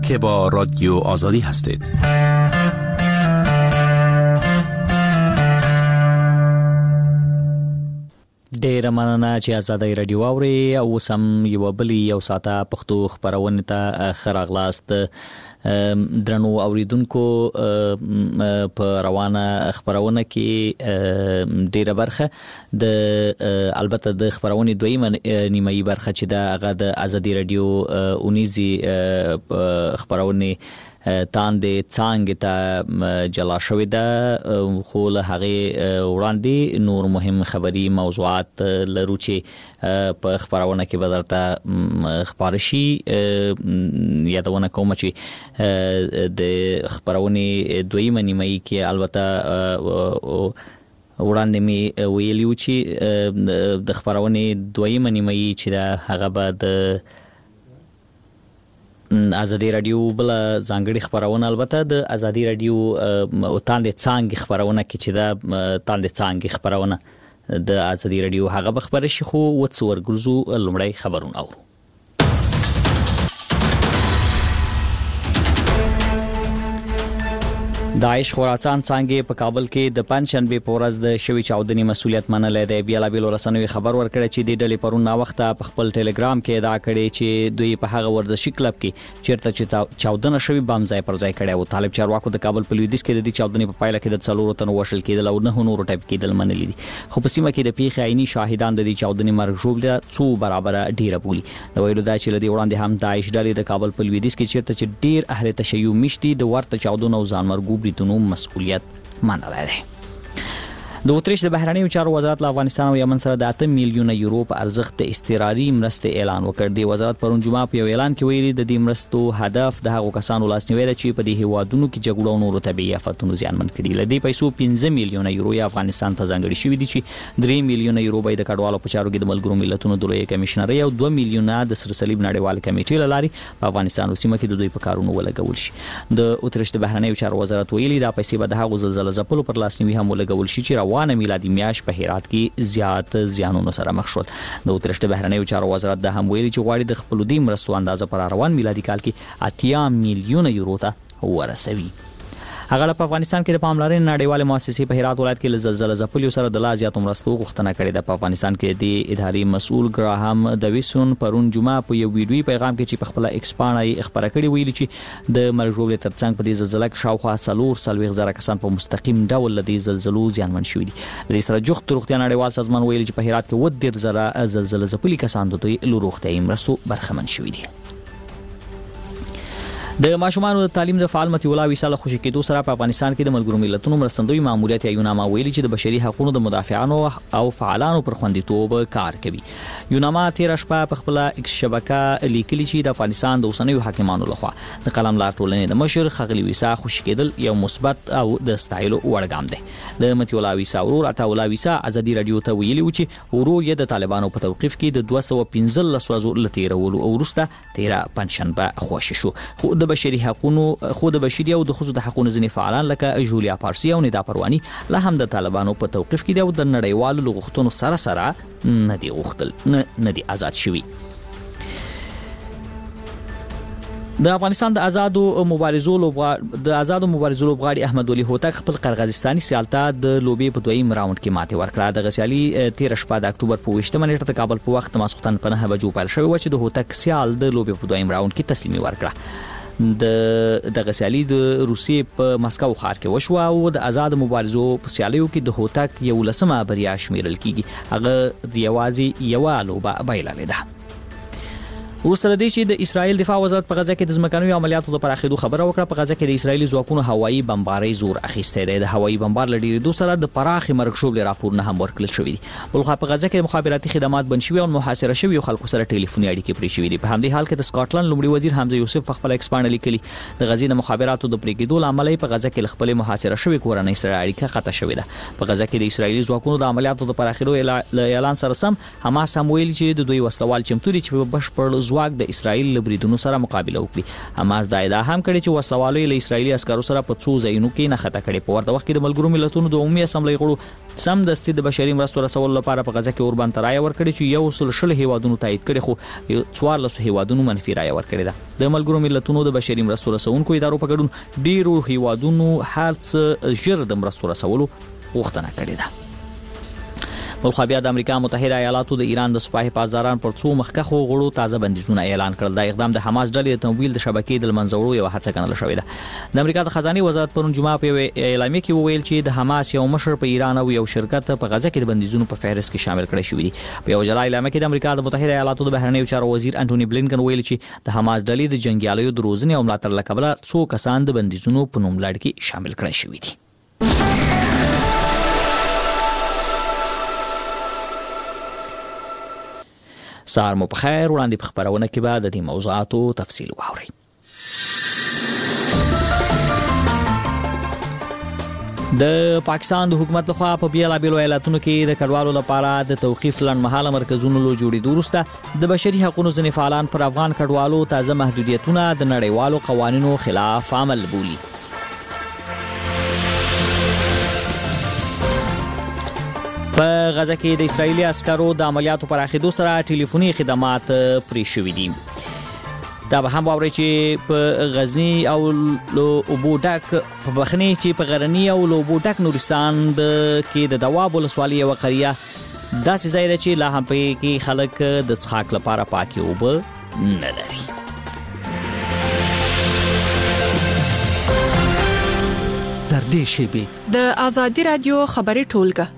که با رادیو آزادی هستید. ډیر مننه چې آزادۍ رادیو اوري او سم یو بلی ساته پښتو خبرونه ته خراغلاست. درنو اوریدونکو په روانه خبرونه کې ډیره برخه د البته د خبرونه دویمه نیمه برخه چې د آزادۍ رادیو اونیزي خبرونه تاندې څنګه ته جلا شوې ده، خو له هغه وړاندې نور مهم خبري موضوعات لرو چې په خبرونه کې بدرته خبرشي یادونه کوم چې د خبرونه دویمه نیمه کې البته وړاندې می ویلیو چې د خبرونه دویمه نیمه چې دا هغه به آزادۍ رادیو بل ځانګړي خبرونه البته د آزادۍ رادیو تاندې څنګه خبرونه کې چې دا تاندې څنګه خبرونه د آزادۍ رادیو هغه به خبر شي، خو وڅور ګرځو لمړی خبرونه اورو. داعش خراسان څنګه په کابل کې د پنځشنبه په ورځ د شوی چاودنې مسولیت منلې ده. بیا لا بیل رسنوي خبر ورکړی چې د ډلې پرون نا وخت په خپل ټلګرام کې دا کړي چې دوی په هغه ورزشي کلب کې چیرته چې چاودنه شوی بم ځای پر ځای کړي او طالب چارواکو د کابل په لویدیځ کې د چاودنې په پایله کې د څلورو تنو وشل کېدل او نه نور ټایپ کېدل منلې دي، خو په سیمه کې د پیښې عیني شاهدان د دې چاودنې مرګ ژوبله څو برابر ډیره بولی. د ویلو دا چې لدی وړاندې هم داعش ډلې د کابل په لویدیځ کې چیرته چې ډیر اهل تشیع مشتي د ورته چاودنو او ځانمرګو بریتونو مسؤلیت منلای دی. د اتریش د بهرنیو چارو وزارت له افغانستان او یمن سره د 8 میلیونه یورو په ارزښت د استقراري مرستې اعلان وکړ. د وزارت پرون جمعه په اعلان کې ویلي د دې مرستو هدف د هغو کسانو لاسنیوي دی چې په دې هیوادونو کې جګړو او نورو طبيعي آفتونو زیانمن کړي. له دې پیسو 15 میلیونه یورو افغانستان ته ځانګړي شوي دي چې 3 میلیونه یورو به د کډوالو په چارو کې د ملګرو ملتونو د لوی کمشنري او 2 میلیونه د سر صلیب نړیوال کمیټې لاري په افغانستان او سیمه کې د دوی په کارونو ولګول شي. د اتریش د بهرنیو چارو وزارت ویلي دا پیسې به د هغو زلزلې ځپلو پر لاسنیوي هم ولګول شي چې روانه میلادي په هرات کې زیات زیانونو سره مخ شول. د اتریش د بهرنیو چارو وزارت د هم ویلي چې غواړي د خپل دې مرستو اندازه پر روان میلادي کال کې 8 میلیونه یورو ته ورسوي. هغه په افغانستان کې د پاملرنې نړیواله مؤسسې په هرات ولایت کې زلزلې ځپلو سره د لا زیاتو مرستو غوښتنه کړې ده. په افغانستان کې د اداري مسؤل ګراهام دویسون پرون جمعه په یو ویډیوي پیغام کې چې په خپل ایکسپانه خبره کړې ویلي چې د مرجوړې ترڅنګ په دې زلزلې کې شاوخوا 4 کسان په مستقیم ډول د زلزلو زیانمن شوي دي. د سره جوخت روغتیا نړیوال سازمان ویلي چې په هرات کې 10 زلزلې ځپلي کسان د دوی روغتیايي مرستو برخمن شوي دي. د ماشومانو د تعلیم د فعال متي الله وصال خوشی کېدو سره په افغانستان کې د ملګرو ملتونو مرستندوی ماموریت یوناما ویلي چې د بشري حقوقو د مدافعانو او فعالانو پر خوندیتوب کار کوي. یوناما تیر شپه په خپل ایکس شبکه لیکلي چې د افغانستان د اوسنیو حاکمانو لخوا د قلم لار ټولنې د مشر خغلی ویسا خوشی کېدل یو مثبت او د ستایلو وړ ګام دی. د متي الله ویسا ورور عطا الله ویسا آزادۍ رادیو ته ویلي و چې ورور یې د طالبانو په توقیف کې د 215 ورځو لتیرولو او وروسته 13 پنځشنبه خوشی شو. خو د بشري حقوقو خود بشري او د خصوصي د حقوقو ځینې فعالان لکه جولیا پارسی او ندا پروانی له هم د طالبانو په توقیف کې د نړیوالو لغښتونو سره نه دی غوښتل نه دی آزاد شوی. د افغانستان د آزادو مبارزو لوبغاړي احمد ولي هوتک خپل قرغیزستاني سیالته د لوبي په دویم راوند کې ماته ورکړه. د غسیالي 13 شپه د اکتوبر په 20 نیټه د کابل په وخت ماسختن په 9 بجو پیل شوی و چې د هوتک سیال د لوبي په دویم راوند کې تسلیمي ورکړه. د غسیالي د روسیې په مسکو ښار کې وشو او د آزاد مبارزو په سیالیو کې د هوتک یو لسمه بریا شمیرل کیږي. هغه یوازې یو لوبه بایللې ده. وروسته د چې د اسرایل دفاع وزارت په غزه کې د ځمکنیو عملیاتو د پراخېدو خبره وکړه. په غزه کې د اسرایلی ځواکونو هوایي بمبارۍ زور اخیستی دی. د هوایي بمبار لډیرېدو سره د پراخې مرګ ژوبلې راپورونه هم ورکړل شوي دي. بلخوا په غزه کې مخابراتي خدمات بند شوي او محاصره شوي خلکو سره ټلیفوني اړیکې پرې شوي دي. په همدې حال کې د سکاټلند لومړي وزیر حمزه یوسف په خپل ایکسپانډ لیکلي د غزې د مخابراتو د پرېږدو لامل په غزه کې خپل محاصره شوي کورنۍ سره اړیکه قطع شوې ده. په غزه کې د اسرایلی ځواکونو د عملیاتو د پراخېدو اعلان سره سم حماس هم ویلي چې د دوی وسلوال چمتو دي چې په بشپړ ځواک د اسرائیل له بریدونو سره مقابله وکړي. حماس دا ادعا هم کړې چې وسلوالو له اسرائیلي عسکرو سره په څو ځایونو کې نښته کړې. په ورته وخت کې د ملګرو ملتونو د عمومي اسامبلۍ غړو سمدستي د بشري مرستو رسولو لپاره په غزه کې اوربند رایه ورکړې چې 100 هیوادونو تایید کړي، خو 14 هیوادونو منفي رایه ورکړې ده. د ملګرو ملتونو د بشري مرستو رسونکو ادارو په ګډون ډیرو هیوادونو هر څه ژر د مرستو رسولو غوښتنه کړې ده. بل خو بیا د امریکا متحده ایالاتو د ایران د سپاه حفاظداران پر څو مخکښو غړو تازه بندیزونه اعلان کړل. دا اقدام د حماس ډلې د تمویل د شبکې د منځوړو یو هڅه ګڼل شوې ده. د امریکا د خزانه وزارت پرون جمعه په اعلامیه کې وویل چې د حماس یو مشر په ایران او یو شرکت په غزه کې د بندیزونو په فهرست کې شامل کړي شوی دي. په یو جلا اعلامیه کې د امریکا د متحده ایالاتو د بهرنیو چارو وزیر انټونی بلینکن ویل چې د حماس ډلې د جنگیالیو د روزنې او ملاتړ لپاره څو کسان د بندیزونو په نوملړ کې شامل کړي شوی دي. سهار مو په خیر. وړاندې په خبرونه کې به د دې موضوعاتو تفصیل واورئ. د پاکستان د حکومت لخوا په بیلابیلو ایالتونو کې د کډوالو لپاره د توقیف لنډمهاله مرکزونو له جوړېدو وروسته د بشري حقوقو ځینې فعالان پر افغان کډوالو تازه محدودیتونه د نړیوالو قوانینو خلاف عمل بولي. په غزه کې د اسرایلی عسکرو د عملیاتو پر اخیدو سره ټلیفوني خدمات پرې شوې دي. دا به هم واورئ چې په غزنی او لوبوډک په بخنی چې په غرنی او لوبوډک نورستان کې د دواب ولسوالۍ یوه قریه داسې ځای ده چې لا هم پکې کې خلک د څښاک لپاره پاکې اوبه نه لري. تر دې شیبې د آزادي رادیو خبري ټولګه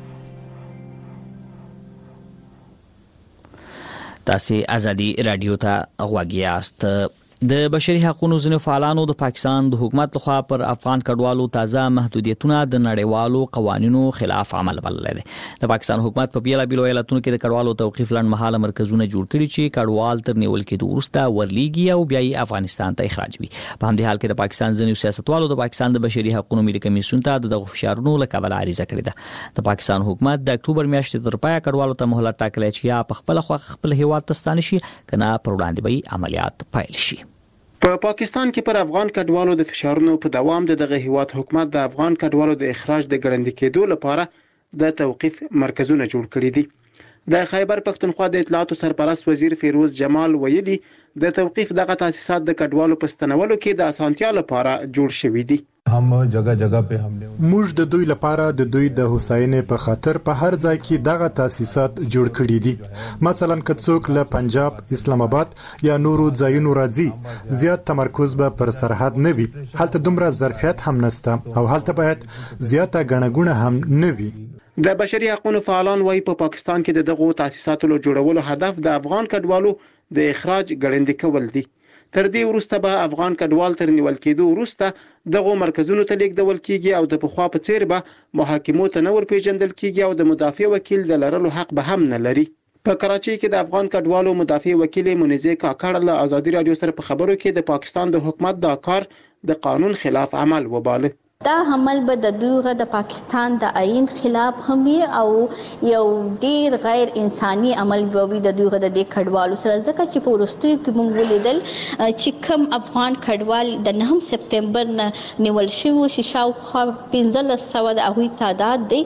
تاسو ازادي رادیو ته غوږ یاست. د بشري حقوقو ځینو فعالانو د پاکستان د حکومت لخوا پر افغان کډوالو تازه محدودیتونه د نړیوالو قوانینو خلاف عمل بللی دي. د پاکستان حکومت په بیلابیلو ایالتونو کې د کډوالو توقیف لنډمهاله مرکزونه جوړ کړي چې کډوال تر نیول کېدو وروسته ورلیږي او بیا یې افغانستان ته اخراج وي. په همدې حال کې د پاکستان ځینو سیاستوالو د پاکستان د بشري حقوقو ملي کمیسیون ته دغه فشارونو له کبله عریضه کړې ده. د پاکستان حکومت د اکتوبر میاشتې تر پایه کډوالو ته مهلت ټاکلی چې یا په خپل خپل هیواد ته ستانه شي کنه پر وړاندې به عملیات پیل شي. په پاکستان کې پر افغان کډوالو د فشارونو په دوام دغه هیواد حکومت د افغان کډوالو د اخراج د ګړندې کېدو لپاره د توقیف مرکزونه جوړ کړي دي. د خیبر پښتونخوا د اطلاعاتو سرپرست وزیر فیروز جمال ویلي د توقیف دغه تاسیسات د کډوالو په ستنولو کې د اسانتیا لپاره جوړ شوي دي. هم جگہ په حمله موږ د دوی لپاره د دوی د حسینې په خاطر په هر ځای کې دغه تاسیسات جوړ کړي دي. مثلا که څوک له پنجاب، اسلام آباد یا نورو ځایونو راځي، زیات تمرکز به پر سرحد نه وي. هلته دومره ظرفیت هم نشته او هلته باید زیاته ګڼه هم نه وي. د بشري حقوقو فعالان وايي په پاکستان کې دغه تاسیساتو له جوړولو هدف د افغان کډوالو د اخراج ګړندې کول دي. تر دې وروسته به افغان کډوال تر نیول کېدو وروسته دغه مرکزونو ته لیږدول کیږي او د پخوا په څیر به محاکمو ته نه ورپېژندل کیږي او د مدافع وکیل د لرلو حق به هم نه لري. په کراچۍ کې د افغان کډوالو مدافع وکیل منیزه کاکړ له آزادي رادیو سره په خبرو کې د پاکستان د حکومت دا کار د قانون خلاف عمل وباله. دا عمل به د دوی د پاکستان د آئین خلاف هم او یو ډیر غیر انساني عمل وي د دوی د کډوالو سره، ځکه چې په وروستیو کې موږ ولیدل چې کم افغان کډوال د 9 سپتمبر نه نیول شوي چې شاوخوا 1500 د هغوی تعداد دی.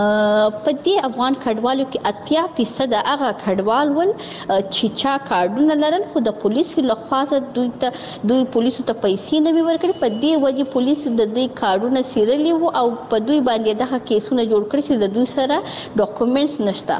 په دې افغان کډوالو کې 80% هغه کډوال ول چې چا کارډونه لرل خو د پولیسو لخوا دوی پولیسو ته پیسې نه ورکړي. په دې وجه پولیسو د دې کارونه سیرلی وو او په دوی باندې دغه کیسونه جوړ کړي چې د دوی سره ډاکومنټس نشته.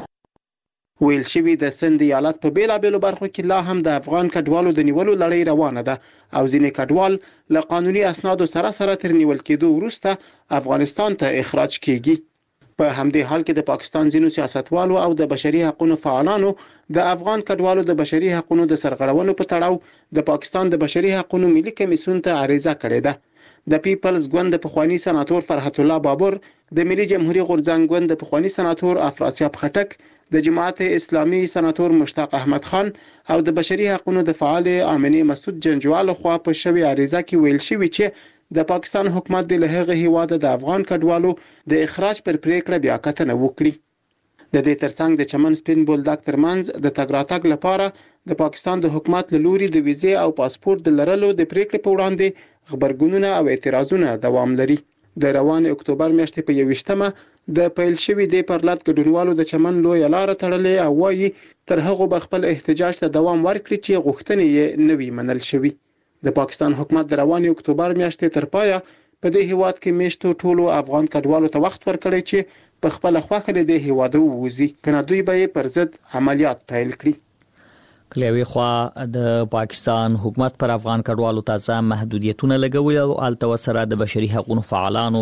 ویل شوی د سند ایالت په بیلابیلو برخو کې لا هم د افغان کډوالو د نیولو لړۍ روانه ده او ځینې کډوال له قانوني اسنادو سره تر نیول کېدو وروسته افغانستان ته اخراج کیږي. په همدې حال کې د پاکستان ځینو سیاستوالو او د بشري حقوقو فعالانو د افغان کډوالو د بشري حقوقو د سرغړونو په تړاو د پاکستان د بشري حقوقو ملي کمیسیون ته عریضه کړې ده. د پیپلز ګوند د پخوانی سناتور فرحت الله بابر، د ملي جمهوریت غورځنګ ګوند د پخوانی سناتور افراسیاب خټک، د جماعت اسلامي سناتور مشتاق احمد خان او د بشري حقوقو د فعال امني مسعود جنجوال خو په شوی عریضه کې ویل شوی چې د پاکستان حکومت د لهغه هیواده د افغان کډوالو د اخراج پر پریکړه بیا کتنه وکړي. د دې ترڅنګ د چمن سپین بولدک ترمنځ د تګ راتګ لپاره د پاکستان د حکومت له لوري د ویزې او پاسپورت د لرلو د پریکړې په وړاندې خبرګونونه او اعتراضونه دوام لري. د روان اکتوبر میاشتې په 21مه د پیل شوی د پرلط ګډونوالو د چمن لوی لار تړلې او وايي تر هغه به خپل احتجاج ته دوام ورکړي چې غوښتنې یې نوي منل شوی. د پاکستان حکومت د روان اکتوبر میاشتې تر پایه په دې هیواد کې میشتو ټولو افغان کډوالو ته وخت ورکړی چې په خپل خوښه د هیواد ووزي کنه دوی به پر ضد عملیات پیل کړي. کلیوي خوا د پاکستان حکومت پر افغان کډوالو ته محدودیتونه لګولي او الته سره د بشري حقوقو فعالانو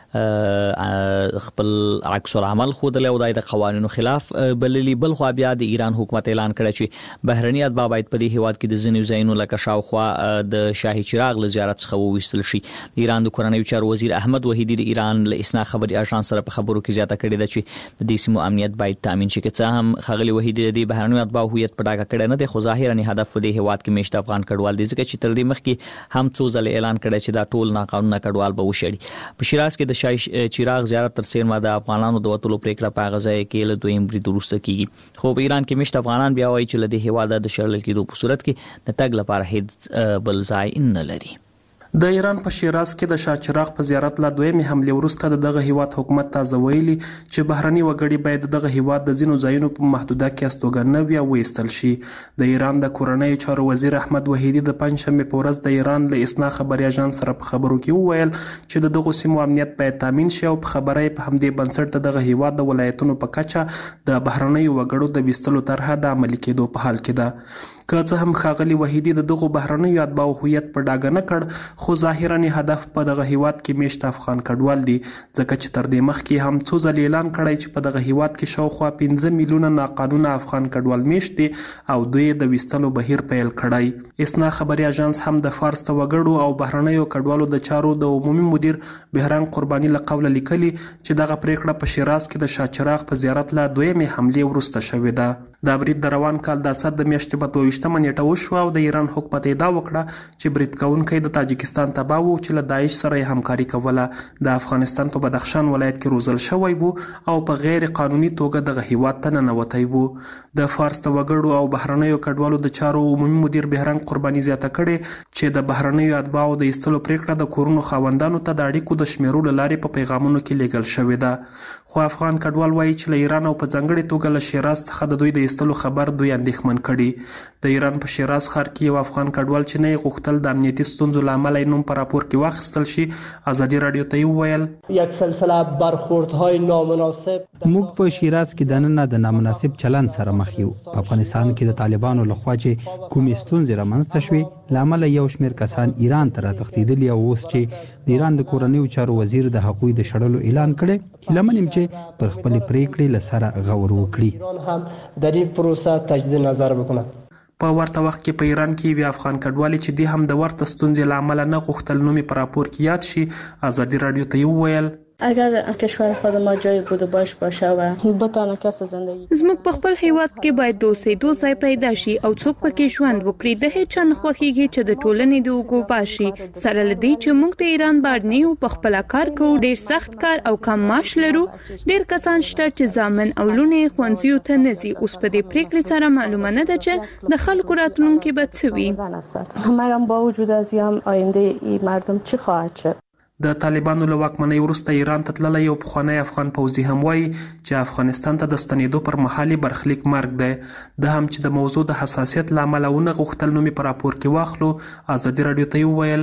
خپل عکس العمل خودل او د قوانینو خلاف بللی. بل خو بیا د ایران حکومت اعلان کړی چې بهرنی اتباع باید په دې هیواد کې د ځینو ځایونو لکه شاوخوا د شاهي چراغ له زیارت څخه وویستل شي. د ایران د کورنیو چارو وزیر احمد وحیدی د ایران له اسنا خبري اژانس سره په خبرو کې زیاته کړې ده چې د دې سیمو امنیت باید تامین شي. که څه هم خغلی وحیدی د بهرنی اتباع هویت په ډاګه کړی نه دی، خو ظاهرا هدف د هیواد کې میشت افغان کډوال دي، ځکه چې تر دې مخکې هم څو ځله اعلان کړی چې دا ټول ناقانونه کډوال به وشړي. په شیراز کې د شاهي چراغ زیارت تر سیمه د افغانانو د وټولو پریکړه په غځای کې له دویم برید وروسته کیږي. خو په ایران کې مشت افغانان بیا وایي چې له دې هیواده د شړل کېدو په صورت کې د تګ لپاره هیڅ بل ځای نه لري. د ایران په شیراز کې د شاهچراغ په زیارت لا دویمه حمله وروسته دغه هیواد حکومت تازه ویلي چې بهرني وګړي باید دغه هیواد د ځینو ځایونو په محدوده کې استوګنوي او وېستل شي. د ایران د کورنیو چارو وزیر احمد وحیدی د پنځشنبه په ورځ د ایران له اسنا خبري اژانس سره په خبرو کې وویل چې دغه سیمو امنیت باید تامین شي او په خبره په همدې بنسټ دغه هیواد د ولایتونو په کچه د بهرني وګړو د وېستلو طرحه د عملي کېدو په حال کې ده. که څه هم ښاغلي وحیدی دغه بهرني اتباع هویت په ډاګه نه کړ، خو ظاهرا هدف په دغه هیواد کې میشت افغان کډوال دي، ځکه چې تر دې مخکې هم څو ځله اعلان کړی چې په دغه هیواد کې شاوخوا 15 میلیونه ناقانونه افغان کډوال میشت دي او دوی د وستلو بهیر پیل کړی. اسنا خبري اژانس هم د فارس ته وګړو او بهرنیو کډوالو د چارو د عمومي مدیر بهرنګ قرباني له قوله لیکلي چې دغه پریکړه په شیراز کې د شاهچراغ په زیارت لا دویمه حمله ورسته شوې ده. دا برید د روان کال د اسد د میاشتې په 22مه نیټه وشو او د ایران حکومت ادعا وکړه چې برید کوونکی د تاجکستان تبع و چې له داعش سره همکاري کوله. د افغانستان په بدخشان ولایت کې روزل شوی وو او په غیر قانوني توګه دغه هیواد ته ننوتی وو. د فارس ته وګړو او بهرنیو کډوالو د چارو عمومي مدیر بهرنګ قرباني زیاته کړې چې د بهرنیو اتباعو د ایستلو پریکړه د کورونو خاوندانو ته د اړیکو د شمیرو لارې په پیغامونو کې لیږل شوې ده. خو افغان کډوال وایي چې له ایران او په ځانګړي توګه له شیراز څخه د دوی د ایستلو خبر دوی اندېښمن کړي. د ایران په شیراز ښار کې یو افغان کډوال چې نه غوښتل د امنیتي ستونزو له امله نوم په راپور کې واخیستل شي ازادي رادیو ته وویل یک سلسله برخوردهای نامناسب. موږ په شیراز کې د نن د نامناسب چلن سره مخ یو. په افغانستان کې د طالبانو لخوا چې کومې ستونزې رامنځته شوې له امله یو شمېر کسان ایران ته راتښتېدلي او اوس چې د ایران د کورنیو چارو وزیر د حقوقو د شړلو اعلان کړی، هیله منم چې پر خپل پریکړې له سره غور وکړي. ایران هم در این پروسه تجدید نظر بکنه. په ورته وخت کې په ایران کې وی افغان کډوالي چې د هم د ورته ستونزې له امله نه غوښتل نومي په راپور کې یاد شي ازادي رادیو ته وویل اگر کشور خود ما جای بود باش باشه و بتانه کس زندگی زموږ په خپل هیواد کې باید دوسه ځای پیدا شي او څوک پکې ژوند وکړي. د هیڅ چا نه خوښیږي چې د ټولنې د وګو باشي سره لدی چې موږ د ایران باندې یو په خپل کار کوو، ډیر سخت کار او کم معاش لرو. ډیر کسان شته چې ځامن او لونه خوندزیو ته نزي. اوس په دې پریکړې سره معلومه نه ده چې د خلکو راتلونکي به څه وي. مګر با وجود از یم آینده ای مردم چی خواهد شد. د طالبانو له واکمنۍ وروسته ایران ته تللی یو پخوانی افغان پوځي هم وایي چې افغانستان ته د ستنېدو پر مهال برخلیک مرګ دی. د هم چې د موضوع د حساسیت له امله ونه غوښتل نومي په راپور کې واخلو. ازادي رادیو ته وویل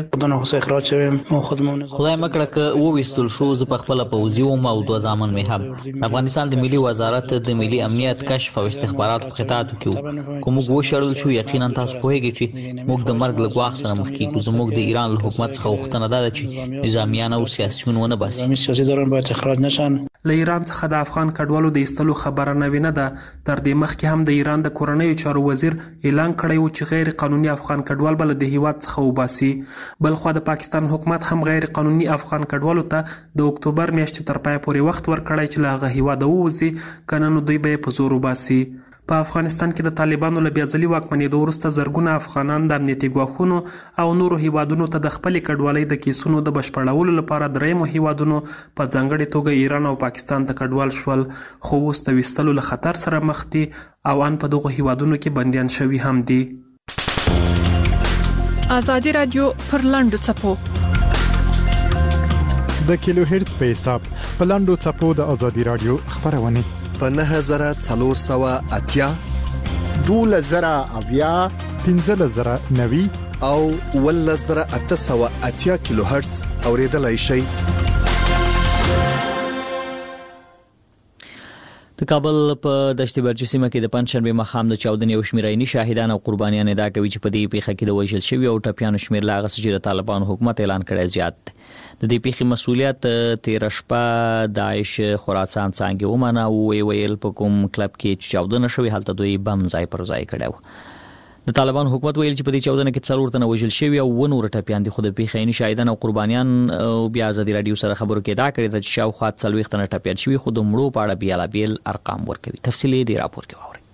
خدای مکړه که وویستل شو زه په خپله پوځي وم او 2 زامن مې هم. افغانستان د ملي وزارت د ملي امنیت کشف او استخباراتو په خطاطو کې وو. که موږ وشړل شو یقینا تاسو پوهیږئ چې موږ د مرګ له ګواښ سره مخ کیږو. زموږ د ایران له حکومت څخه غوښتنه ده چې او سیاسيون ونه باسي. سیاسيداران باید اخراج نشن. له ایران څخه د افغان کډوالو د ایستلو خبره نه ده. تر دې مخکې هم د ایران د کورنیو چارو وزیر اعلان کړی و چې غیر قانوني افغان کډوال بل د هیواد څخه وباسي. بل خو د پاکستان حکومت هم غیر قانوني افغان کډوالو ته د اکتوبر میاشتې تر پای پورې وخت ورکړی چې له هغه هیواد ووځي، کنه نو دوی به په زور وباسي. په افغانستان کې د طالبانو له بیاځلي واکمنېدو وروسته زرګونه افغانان د امنیتي ګواښونو او نورو هیوادونو ته د خپلې کډوالۍ د کیسونو د بشپړولو لپاره درېیمو هیوادونو په ځانګړې توګه ایران او پاکستان ته کډوال شول، خو اوس د ویستلو له خطر سره مخ دي او ان په دغو هیوادونو کې بندیان شوي هم دي. ازادي رادیو پر لاندو څپو د کیلو هرتز په حساب په لاندو څپو د ازادي رادیو خبرونه په 9480 12090 15090 او 11880 کیلو هرتز اوریدلای شئ. د کابل په دشت برجه سیمه کې د پنځشنبه مخام د چاودنې او شمیرني شاهدان او قربانیان ادعا کوي چې په دې پیښه کې د وژل شوی او ټپیانو شمیر لا غسه چې طالبانو حکومت اعلان کړی زیات دی. د دې پیښې مسؤلیت تیر شپه داعش خراسان څنګه ومنه او ویل په کوم کلب کې چاودنه شوی هلته دوی بم ځای پر ځای کړو. د طالبان حکومت ویل چې په دې چاودنه کې 4 تنه وژل شوی او ونور ټپیان دي، خو د پیښې شاهدان او قربانیان بیا ازادي رادیو سره خبرو کې ادعا کړې چې شاوخوا 40 تنه ټپیان شوی، خو د مړو په اړه بیلابیل ارقام ورکوي. تفصیلي دی راپور کې واوري.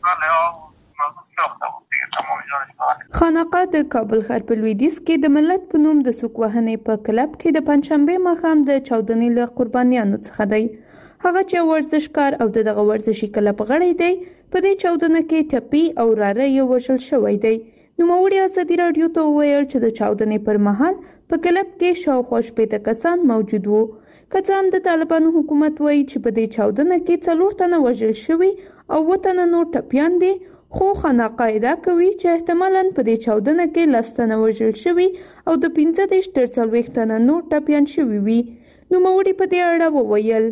خانقاه د کابل ښار په لویدیځ کې د ملت په نوم د سوک وهنې په کلب کې د پنځشنبه ماښام د چاودنې له قربانیانو څخه دی. هغه چې ورزشکار او دغه ورزشي کلب غړی دی په دې چاودنه کې ټپي او راره یې وژل شوی دی. نوموړي ازادي رادیو ته وویل چې د چاودنې پر مهال په کلب کې شاوخوا 80 کسان موجود وو. که څه هم د طالبانو حکومت وایي چې په دې چاودنه کې 4 تنه وژل شوي او 7 تنه نور ټپیان دي، خو خانقاه ادعا کوي چې احتمالاً په دې چاودنه کې 10 تنه وژل شوي او د 15 تر 40 تنه نور ټپیان شوي وي. نوموړي په دې اړه وویل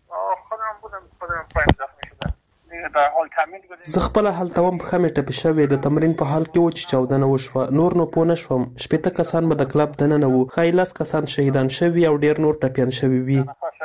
زه خپل هلته وم، پښه مې ټپي شوې، د تمرین په حال کې و چې چاودنه وشوه، نور نو پوه نه شوم. 80 کسان به د کلب دننه وو، ښایي 10 کسان شهیدان شوي او ډیر نور ټپیان شوي وي.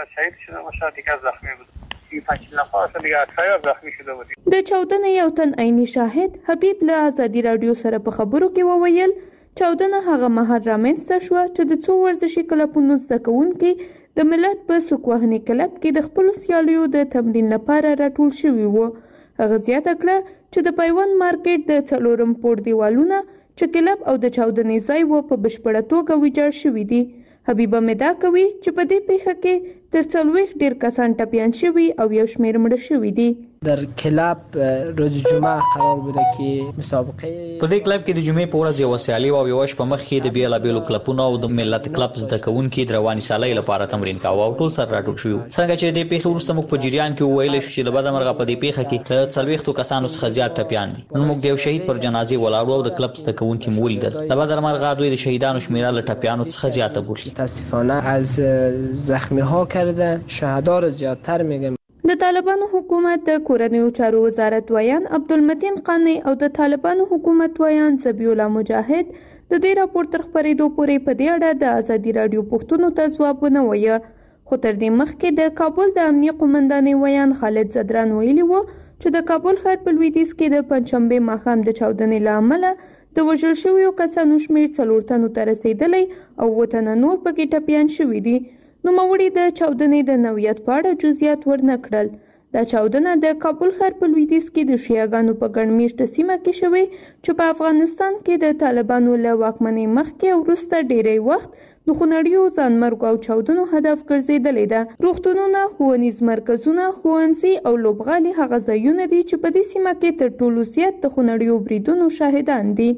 د چاودنې یو تن عیني شاهد حبیب له ازادي رادیو سره په خبرو کې وویل چاودنه هغه مهال رامنځته شوه چې د څو ورزشي کلبونو زده کوونکي د ملت په سوک وهنې کلب کې د خپلو سیالیو د تمرین لپاره راټول شوي وو. هغه زیاته کړه چې د پیوند مارکیټ د 4م پوړ دیوالونه چې کلب او د چاودنې ځای و په بشپړه توګه ویجاړ شوي دي. حبیبه مدا کوي چې په دې پیښه کې تر 40 ډیر کسان ټپیان شوي او یو شمیر مړه شوي دي. در کلاب روز جمعه قرار بوده که مسابقه په دې کلب کې د جمعې په ورځ یو سیالي او یو شپه مخکې د بیلابیلو کلبونو او د ملت کلب زده کوونکي د رواني سیالۍ لپاره تمرین کاوه او ټول سره راټول شو. څنګه چې د پیښې وروسته موږ په جریان کې وویل چې د بدمرغه په دې پیښه کې 40 کسانو څخه زیات ټپیان دي. نو موږ د یو شهید پر جنازې ولاړو او د کلب زده کوونکي مو ولیدل. د بدمرغه دوی د شهیدانو شمیره له ټپیانو څخه زیاته بولی. متاسفانه از زخمی ها کرده، شهدا را زیادتر میگم. د طالبانو حکومت د کورنیو چارو وزارت ویان عبدالمتین قانی او د طالبانو حکومت ویان ذبیح الله مجاهد د دې راپور تر خبرېدو پورې په دې اړه د ازادي رادیو پوښتنو ته ځواب ونه وایه، خو تر دې مخکې د کابل د امنیه قومندانې ویان خالد زدران ویلي و چې د کابل ښار په لویدیځ کې د پنځشنبه ماښام د چاودنې له امله د وژل شویو کسانو شمیر 4 تنو ته رسیدلی او 7 تنه نور پکې ټپیان شوي دي. نوموړي د چاودنې د نوعیت په اړه جزئیات ورنه کړل. دا چاودنه د کابل ښار په لویدیځ کې د شیعاګانو په ګڼ میشته سیمه کې شوې چې په افغانستان کې د طالبانو له واکمنۍ مخکې او وروسته ډیری وخت د خونړیو ځانمرګو او چاودنو هدف ګرځېدلې ده. روغتونونه، ښوونیز مرکزونه، ښوونځي او لوبغالي هغه ځایونه دي چې په دې سیمه کې تر ټولو زیات د خونړیو بریدونو شاهدان دي.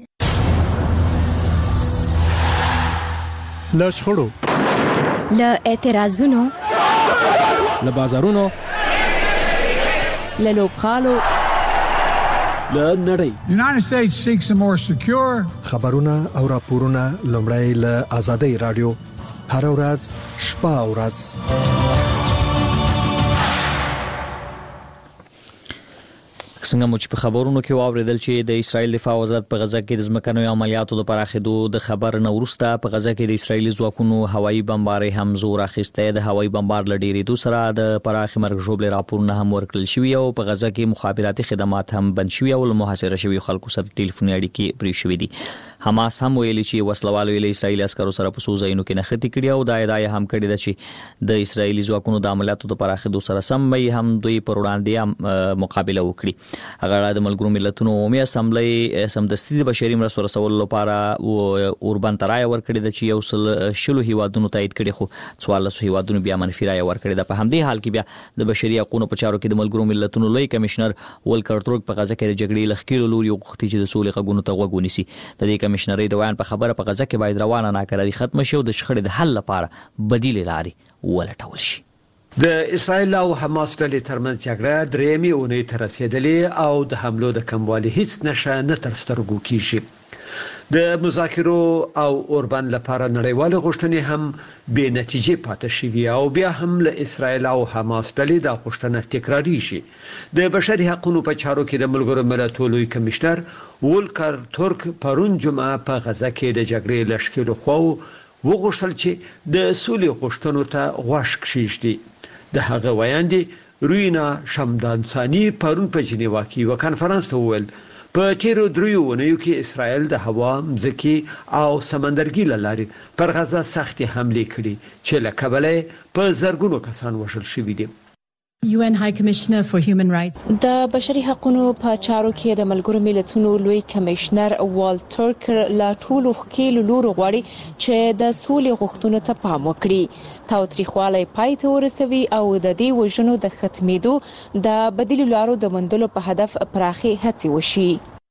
له شخړو، له اعتراضونو، له بازارونو، له لوبغالو، له نړۍ خبرونه او راپورونه لومړی له ازادي رادیو هر ورځ شپه او ورځ. څنګه مو چې په خبرونو کې واوریدل چې د اسرایل دفاع وزارت په غزا کې د ځمکنیو عملیاتو د پراخېدو د خبر نه وروسته په غزا کې د اسرایلي ځواکونو هوایي بمبارۍ هم زور اخیسته. د هوایي بمبار له ډېرېدو سره د پراخې مرګ ژوبلې راپورونه هم ورکړل شوي او په غزا کې مخابراتي خدمات هم بند شوي او له محاصره شوي خلکو سره ټلیفوني اړیکې پرې شوي دي. حماس هم ویلي چې وسلوالو له اسرایلی عسکرو سره په سوزاینو کې نختی کړی او دا ادعای هم کړی ده چې د اسرایلی ځواکونو د عملیاتو د پراخېدو سره سم وي هم دوی پر وړاندې مقابله وکړي. هغه د ملګرو ملتونو عمومي اسمبلی سمدستي د بشري مرستو رسولو لپاره اوربان ترای ورکړي ده چې یو سل شلو هیوادونو تایید کړي خو 14 هیوادونو بیا منفي رای ورکړي ده. په همدې حال کې بیا د بشري حقوقو په چارو کې د ملګرو ملتونو لوی کمشنر ولکر تورک په غزه کې د جګړې لخکېلو لوري غوښتي چې د سولې غږونو ته غوږ ونیسي. د دې کمشنرۍ د ویان په خبره په غزه کې باید روانه ناکراري ختم شي او د شخړې د حل لپاره بدیل لارې ولټول شي. د اسرایل او حماس ډلې ترمنځ جګړه درېمې اونۍ ته رسیدلې او د حملو د کموالي هیڅ نشه نه تر سترګو کیږي. د مذاکرو او اوربان لپاره نړیوال غوښتنې هم بې نتیجې پاتې شوي او بیا هم له اسرایل او حماس ډلې د غوښتنه تکراری شي. د بشري حقوقو په چارو کې د ملګرو ملتونو لوی کمشنر ولکر تورک پرون جمعه په غزه کې د جګړې لشکرو خو وغوښتل چې د سولې غوښتنو ته غوږ کښیږدي. د هغه ویاندې روینا شمدانسانی پرون په جنیوا کې یو کانفرنس ته وویل په تیرو دریو ونیو کې اسرائیل د هوا، مځکي او سمندرګي لارې پر غزه سختي حمله کړې چې له کبله په زرګونو کسان وژل شوي دي. UN High Commissioner for Human Rights د بشري حقوقو په چارو کې د ملګرو ملتونو لوی کمشنر والټر کرر لا ټولو خکېلو لور غواړي چې د سولې غوښتنو ته پام وکړي، تاوتریخوالی پای ته ورسوي او د دې وژنو د ختمېدو د بدیل لارو د موندلو په هدف پراخي هڅې وشي.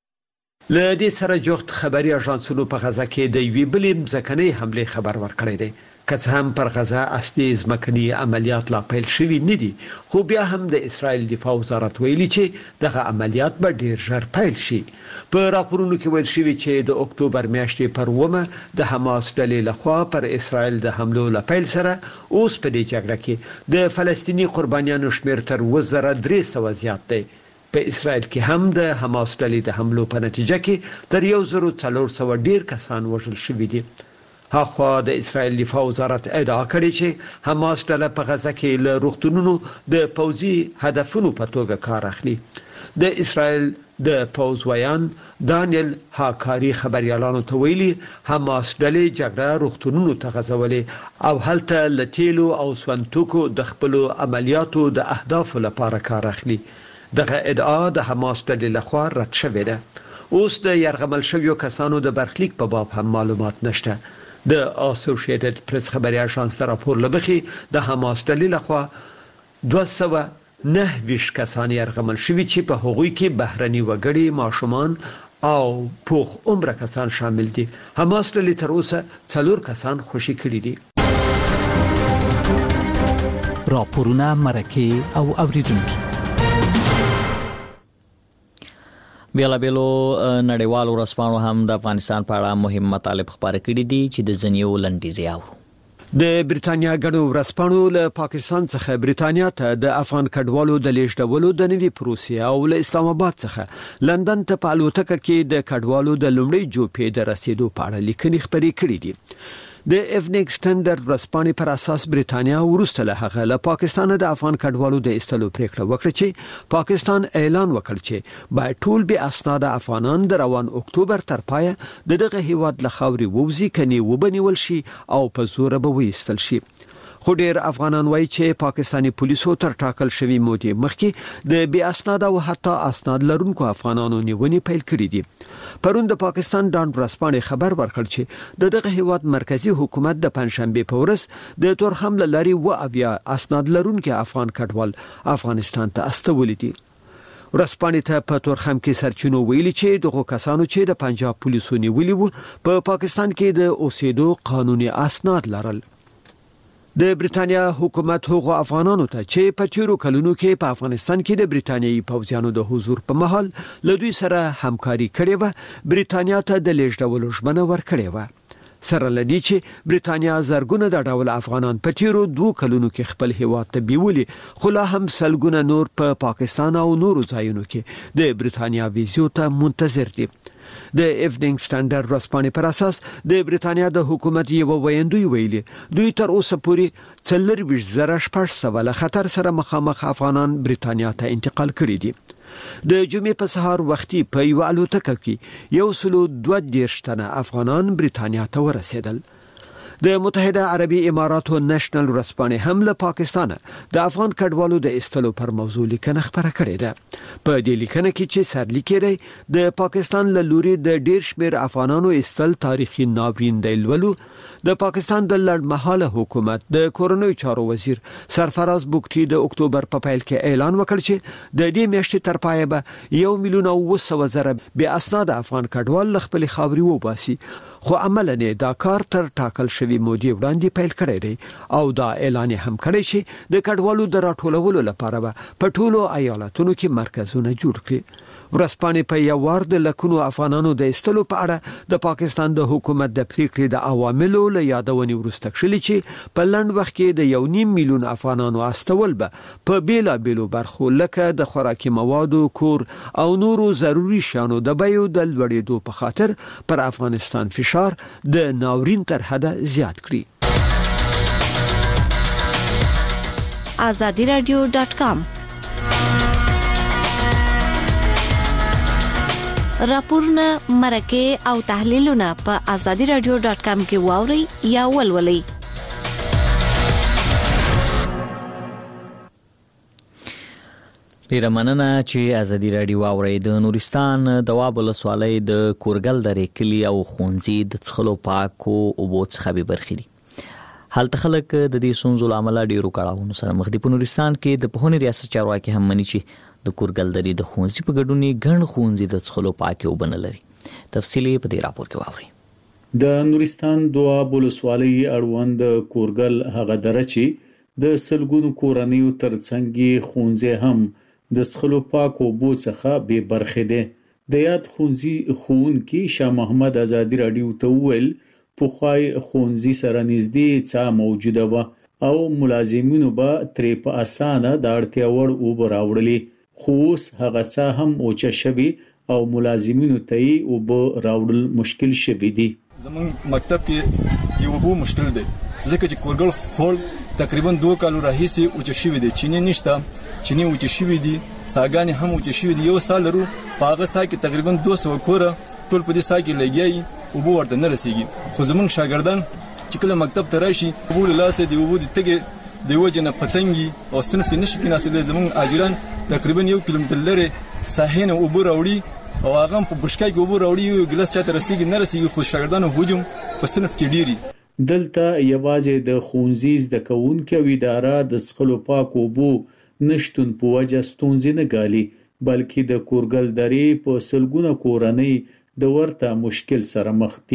له دې سره جوخت خبري اژانسونو په غزه کې د یوې بلې ځمکنۍ حمله خبر ورکړی دی. که هم پر غزه اصلي ځمکني عملیات لا پیل شوي نه دي، خو بیا هم د اسرائیل دفاع وزارت ویلي چې دغه عملیات به ډیر ژر پیل شي. په راپورونو کې ویل شوي چې د اکتوبر میاشتې پر 1 د حماس ډلې لخوا پر اسرائیل د حملو لا پیل سره اوس په دې جګړه کې د فلسطینی قربانیانو شمیر تر 2300 زیات دی. په اسرائیل کې هم د حماس ډلې د حملو په نتیجه کې تر 1400 ډیر کسان وژل شوي دي. هاخوا د اسرائیل دفاع وزارت ادعا کړې چې حماس ډله په غزه کې له روغتونونو د پوځي هدفونو په توګه کار اخلي. د اسرائیل د پوځ ویان دانیل هاکاری خبريالانو ته ویلي حماس ډلې جګړه روغتونونو ته غځولې او هلته لټیلو او سونتوکو د خپل عملیاتو د اهداف لپاره کار اخلي. دغه ادعا د حماس ډلې لخوا رد شوې ده. اوس د يرغمل شویو کسانو د برخلیک په باب هم معلومات نشته. د اسوسییټډ پریس خبري اژانس تر راپور لبخي د حماس ډلې لخوا 209 کسان يرغمل شوي چې په هغوی کې بهرني وګړي، ماشومان او پوخ عمر کسان شامل دي. حماس ډلې تر اوسه 4 کسان خوشي کړي دي. راپورونه مرکه او اوریدونکو بیلابیلو نړیوالو ورځپاڼو هم د افغانستان په اړه مهم مطالب خبرې کړي دي چې د ځنیو لنډیزې اورو. د بریتانیا ګڼو ورځپاڼو له پاکستان څخه بریتانیا ته د افغان کډوالو د لیږدولو د نوي پروسې او له اسلام آباد څخه لندن ته په الوتکه کې د کډوالو د لومړي جوپې د رسیدو په اړه لیکنې خبرې کړې دي. د ایوننګ سټانډرډ ورځپاڼې پر اساس بریتانیا وروسته له هغه له پاکستان د افغان کډوالو د ایستلو پریکړه وکړه چې پاکستان اعلان وکړ چې باید ټول به اسناد افغانان د روان اکتوبر تر پای دغه هیواد له خاوري ووزي کني وبنول شي او په زور به وېستل شي. خو ډیر افغانان وایي چې پاکستانی پولیسو تر ټاکل شوی مودې مخکې د بې اسناد او حتی اسناد لرونکو افغانانو نیونې پیل کړې دي. پرون د پاکستان ډان ورځپاڼې خبر ورکړ چې دغه هیواد مرکزی حکومت د پنځشنبه په ورځ د تورخم لاري و اویا اسناد لرونکو افغان کډوال افغانستان ته استولې دي. ورځپاڼې ته په تورخم کې سرچینو ویلي چې دغه کسانو چې د پنجاب پولیسو نیولي وو په پاکستان کې د اوسېدو قانوني اسناد لرل. د بریتانیا حکومت هغه افغانانو ته چې په تیرو کلونو کې په افغانستان کې د بریتانیایي پوځیانو د حضور په مهال له دوی سره همکاري کړې و بریتانیا ته د لیږدولو ژمنه ورکړې و. سره لدی چې بریتانیا زرګونه د ډول افغانان په تیرو 2 کلونو کې خپل هیواد ته بیولي، خو لا هم سلګونه نور په پاکستان او نورو ځایونو کې د بریتانیا ویزو ته منتظر دي. د ایوننګ سټانډرډ ورځپاڼې پر اساس د بریتانیا د حکومت یو ویندوی ویلي دوی تر اوسه پورې 4,400 له خطر سره مخامخ افغانان بریتانیا ته انتقال کړي دي. د جمعې په سهار وختي په یو الوتکه کې 122 تنه افغانان بریتانیا ته ورسېدل. د متحده عربي اماراتو نېشنل ورځپاڼې هم له پاکستان د افغان کډوالو د استلو پر موضوع لیکنه خبره کړې ده. په دې لیکنه کې چې سرلیک دی د پاکستان له لوري د ډیر شمېر افغانانو استل تاریخي ناورین دی لولو. د پاکستان د لړمحاله حکومت د کورنیو چارو وزیر سرفراز بوکټي د اکتوبر په پیل کې اعلان وکړ چې د دې میاشتې تر پایه به 1,900,000 بې اسناد افغان کډوال خپل خاوري وباسي، خو عملاً دا کار تر ټاکل شوی مودې وړاندې پیل کړی دی او دا اعلان هم کړی چې د کډوالو د راټولولو لپاره به په ټولو ایالتونو کې مرکزونه جوړ کړي. ورځپاڼې په یو وار د لکونو افغانانو د استلو په اړه د پاکستان د حکومت د پریکړې د عواملو له یادونې وروسته کړي چې په لنډ وخت کې د 1.5 میلیون افغانانو استول به په بیلابیلو برخو لکه د خوراکي موادو، کور او نورو ضروري شیانو د بیو د لوړېدو په خاطر پر افغانستان فشار د ناورین تر حده زیات کړي. azadiradio.com راپورونه، مرکه او تحلیلونه په azadiradio.com کې واوري یا ولولئ. ډیره مننه چې ازادي رادیو واوري. د نورستان دواب ولسوالۍ د کورګل درې کلی او خونځي د څخلو پاکو او بوت څخه به برخې دي. حالت خلک د دې سونزو لامل ډیرو کړهونو سره مخ دي. په نورستان کې د پهونی ریاست چارواکي هم مني چې د کورګل درې د خونځي په ګډونی ګڼ خونځي د څخلو پاکي او بنلري. تفصیلی په دې راپور کې واوري. د نورستان دواب ولسوالۍ اړوند کورګل هغه دره چې د سلګونو کورنیو ترڅنګ خونځي هم د څخلو پاکو بو څخه به برخه ده. د یاد خونځي خون کې شاه محمد ازادي رادیو ته ویل پوخای خونځي سره نږدې څا موجوده و او ملازمینو به ترې په اسانه د اړتیا وړ او براوړلې، خو اوس هغه څه هم اوچه شوي او ملازمینو ته او به راوړل مشکل شوي دي. زمون مکتب کې یو بو مشکل دی ځکه چې کورګل خول تقریبا 2 کال راهیسي اوچه شوی دی. چینه نشته، چینه اوچه شوی دي، ساګانی هم اوچه شوی دي. یو سال ورو پاغه سا کې تقریبا 200 کوره ټول په دې سا کې لګیایي او بو ورته نه رسیږي. خو زمون شاګردان چې کله مکتب ته راشي بو لاسه دی وبو دي تګ دی وجنه پتنګي او صنف کې نشي کې ناسې زمون اجران تقریبا 1 کیلومتر لري ساحینه او بو راوړي او هغه په بشکای کې وبو راوړي ګلاس چاته رسیږي نه رسیږي. خو شاګردانو هجوم په صنف کې ډیری. دلته یوازې د خونځي د کوونکو اداره د څخلو پاکو بو نشټون په وجه ستونزې نه ګالي، بلکې د کورګل درې په سلګونه کورنۍ د ورته مشکل سره مخ دي.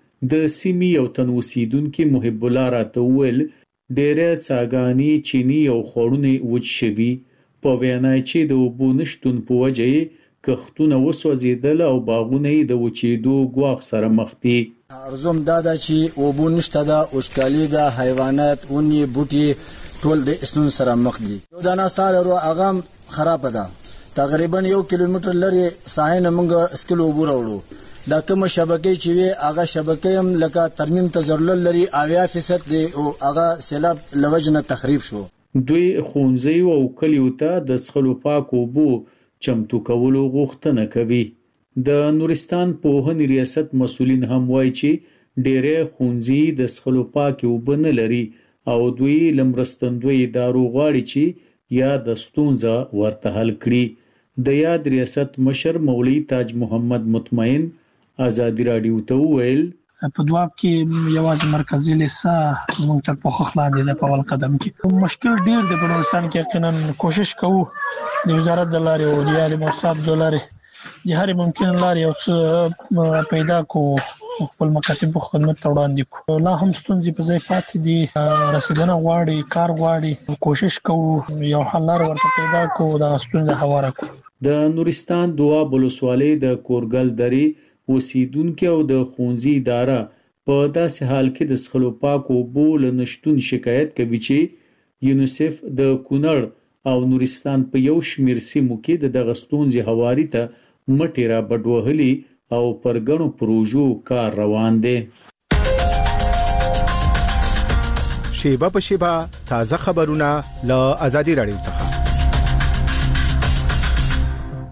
د سیمې یو تن اوسیدونکو محب الله راته ویل ډېرې څاګانی چینی او خورونه وچ شوي، په وینا چې د وبو نشټون په وجه کښتونه وسوځیدل او باغونه د وچېدو ګواښ سره مخ دي. ارزوم دادا چې اوبو نشته دا اوشکالي دا حیوانات اونی بوټي ټول د اسنون سره مخ دي. یو دانا سال ورو اغام خراب ده، تقریبا 1 کیلومتر لري ساحنه موږ اسکل اوبو راوړو. دا کوم شبکې چې وي هغه شبکې هم لکه ترمیم ته ضرورت لري 80% دی او هغه سیلاب لوجنه تخریب شو. دوی خونځي او کلیو ته د څخلو پاکو بو چمتو کولو غوښتنه کوي. د نورستان پوهنې ریاست مسؤلین هم وایي چې ډېرې خونځي د څخلو پاکي اوبه نه لري او دوی لمرستندوی ادارو غواړي چې یا د ستونزه ورته حل کړي. د یاد ریاست مشر مولوی تاج محمد مطمئن ازادي رادیو ته ویل په دواب کې یوازې مرکزی لیسا موږ تر پوښښ لاندې د پاول قدم کې مشکل ډیر دی. په نورستان کې یقینا کوشش کوو د وزارت د لارې او د یالي موساد د لارې د هر ممکن لارې او څه پیدا کو خپل مکاتب خدمت ته وړاندې کو. لا هم ستونزې په ځای پاتې دي، رسیدنه غواړي، کار غواړي. کوشش کوو یو حل لار ورته پیدا کو دا ستونزه هواره کو. د نورستان دواب ولسوالۍ د کورګل درې اوسیدونکو او د خونځي اداره په داسې حال کې د څخلو پاکو بو له نشټون شکایت کوي چې یونیسف د کونړ او نورستان په یو شمیر سیمو کې د دغه ستونزې هواري ته مټې را بډوهلي او پر ګڼو پروژو کار روان دی. شیبه په شیبه تازه خبرونه له ازادي رادیو څخه.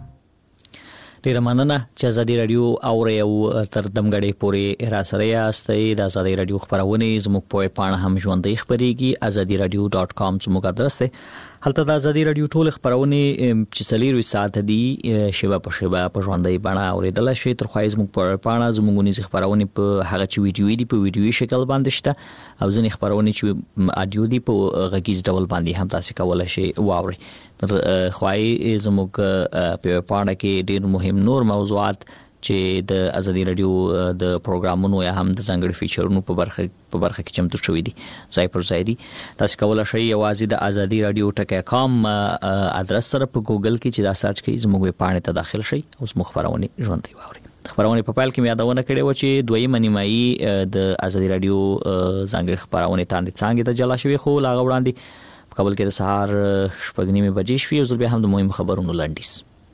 ډیره مننه چې ازادي رادیو اوري او تر دمګړې پورې را سره یاستئ. د ازادي رادیو خبرونه زموږ په پاڼه هم ژوندۍ خبريږي azadiradio.com زموږ آدرس دی. هلته د ازادي رادیو ټول خبرونه چې سلیروي ساعت دي شیبه په شیبه په ژوندۍ بڼه اوریدل شي. تر خو زموږ په پاڼه زموږ نيز خبرونه په هغه چې ویډیو دي په ویډیوي شکل باندې شته او ځینې خبرونه چې اډیو دي په غږیز ډول باندې هم تاسو کولای شئ واورئ. خوای زموږ په پاڼه کې ډیر مهم نور موضوعات چې د ازادي رادیو د پروګرامونو یا هم د ځانګړي فیچرونو په برخه کې چمتو شوې دي ځای پر ځای دي. تاسو کولای شئ یوازې د ازادي رادیو ټکی.com ادرس سره په ګوګل کې چې دا سرچ کړئ زموږ پاڼه ته داخل شئ او زموږ خبرونه ژوندۍ واورئ. خبرونه په پایل کې مې یادونه کړې و چې دویمه نیمایي د ازادي رادیو ځانګړي خبرونه تاندې څنګه ته جلا شوې خو لا وړاندې په کابل کې د سهار 8:30 بجې شوې او زه به هم د مهم خبرونو لنډیز.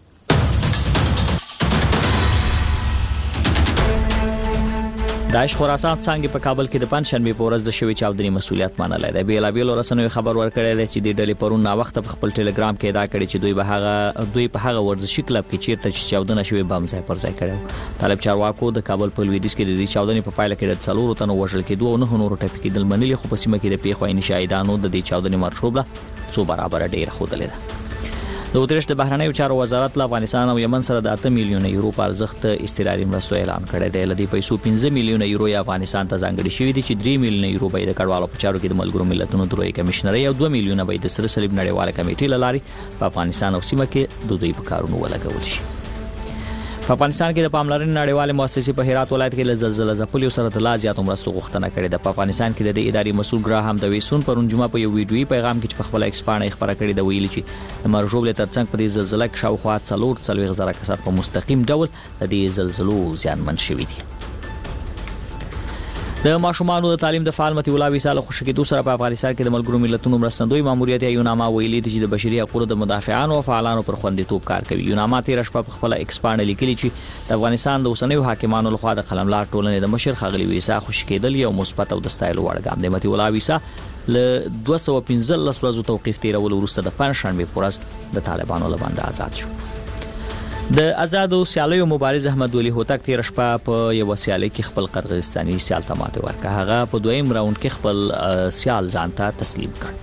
داعش خراسان څنګه په کابل کې د پنځشنبه په ورځ د شوی چاودنې مسولیت منلای دی. بیلابیل رسنیو خبر ورکړی دی چې د ډلې پرون نا وخت په خپل ټلګرام کې دا کړی چې دوی په هغه ورزشي کلب کې چیرته چاودنه شوی بم ځای پر ځای کړو. طالب چارواکو د کابل په لویدیځ کې د دې چاودنې په پایله کې د 4 تنو وژل کېدو او 9 نورو ټپي کېدل منلي خو په سیمه کې د پیښو عیني شاهدانو د دې چاودنې مرشوبه څو برابر ډیر خوده لیده. د اتریش د بهرنیو چارو وزارت له افغانستان او یمن سره د 8 میلیون یورو په ارزښت استقراري مرستو اعلان کړی دی. لدی پیسو 15 میلیون یورو افغانستان ته ځانګړي شوی دي چې 3 میلیون یورو به د کډوالو په چارو کې د ملګرو ملتونو د روغتیا کمشنري او 2 میلیون به د سره صلیب نړیواله کمیټې لاري په افغانستان او سیمه کې د دوی په کارونو ولګول شي. په افغانستان کې د پاملرنې نړیواله مؤسسې په هرات ولایت کې له زلزلې ځپلو سره د لا زیاتو مرستو غوښتنه کړې ده. په افغانستان کې د اداري مسؤل ګراهام دویسون پرون جمعه په یو ویډیوي پیغام کې په خپل ایکس باندې خبره کړې ده ویلي چې د مرجوب له ترڅنګ په دې زلزلې کې شاوخوا 4 کسان په مستقیم ډول د دې زلزلو زیانمن شوي دي. د ماشومانو د تعلیم د فعال متي الله وصال خوشکېدو سره په افغانستان کې د ملګرو ملتونو مرستندوی ماموریت یوناما ویلي چې د بشري حقوقو د مدافعانو او فعالانو پر خوندیتوب کار کوي. یوناما تیر شپه په خپل ایکسپاند لیکلي چې د افغانستان د اوسنیو حاکمانو لخوا د قلملار ټولنې د مشر خغلی ویسا خوشکېدل یو مثبت او د ستایلو وړ ګام دی. متي الله ویسا له 215 ورځو توقیف تیرول وروسته د پنځشنبه په ورځ د طالبانو له باندې آزاد شو. د آزادو سیالیو مبارز احمد ولی هوتک تیر شپه په یو سیالي کې خپل قرغیزستاني سیال ته ماته ورکړه. هغه په دویم راوند کې خپل سیال ځان ته تسلیم کړ.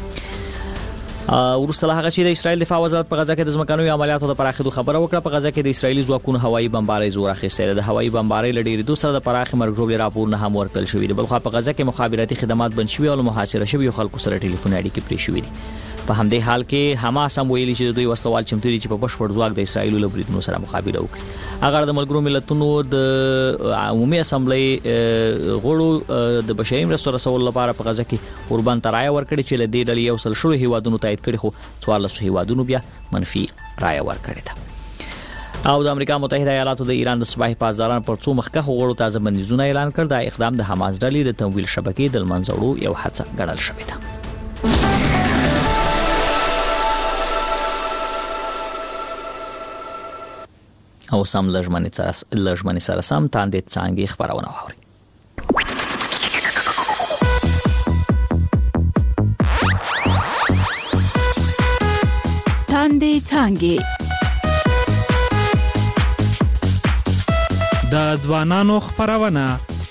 ورسره هغه چې د اسرایل دفاع وزارت په غزا کې د ځمکنوي عملیاتو د پراخېدو خبره وکړه. په غزا کې د اسرایلی ځواکونو هوایي بمبارۍ زور اخیسته. د هوایي بمبارۍ لړۍ د سره د پراخې مرګ راپورونه هم ورکړل شوې دي. بلخو په غزا کې مخابراتي خدمات بند شوي او محاصره شوي خلکو سره ټلیفوني اړیکې پرې شوې دي. په همدې حال کې حماس هم ویلي چې دوی وسوال چمتو دي چې په بشپړ ځواک د اسرایل له بریدونو سره مقابله وکړي. هغه د ملګرو ملتونو د عمومي اسمبلی غړو د بشري مرستو رسول لپاره په غزا کې قربان ترای ورکړي چې له دې ډلې یو سل شروع هیوادونو تایید کړي خو 14 هیوادونو بیا منفي رائے ورکړي ده. او د امریکا متحده ایالاتو د ایران د صباحي پاسداران پر څو مخکښ غړو تازه بندیزونه اعلان کړ. دا اقدام د حماس ډلې د تمویل شبکې د منځوړو یو هڅه ګڼل شوې ده. او سم لژمنې سره سم تاندې څنګه خبرونه واوري. تاندې څنګه د ځوانانو خبرونه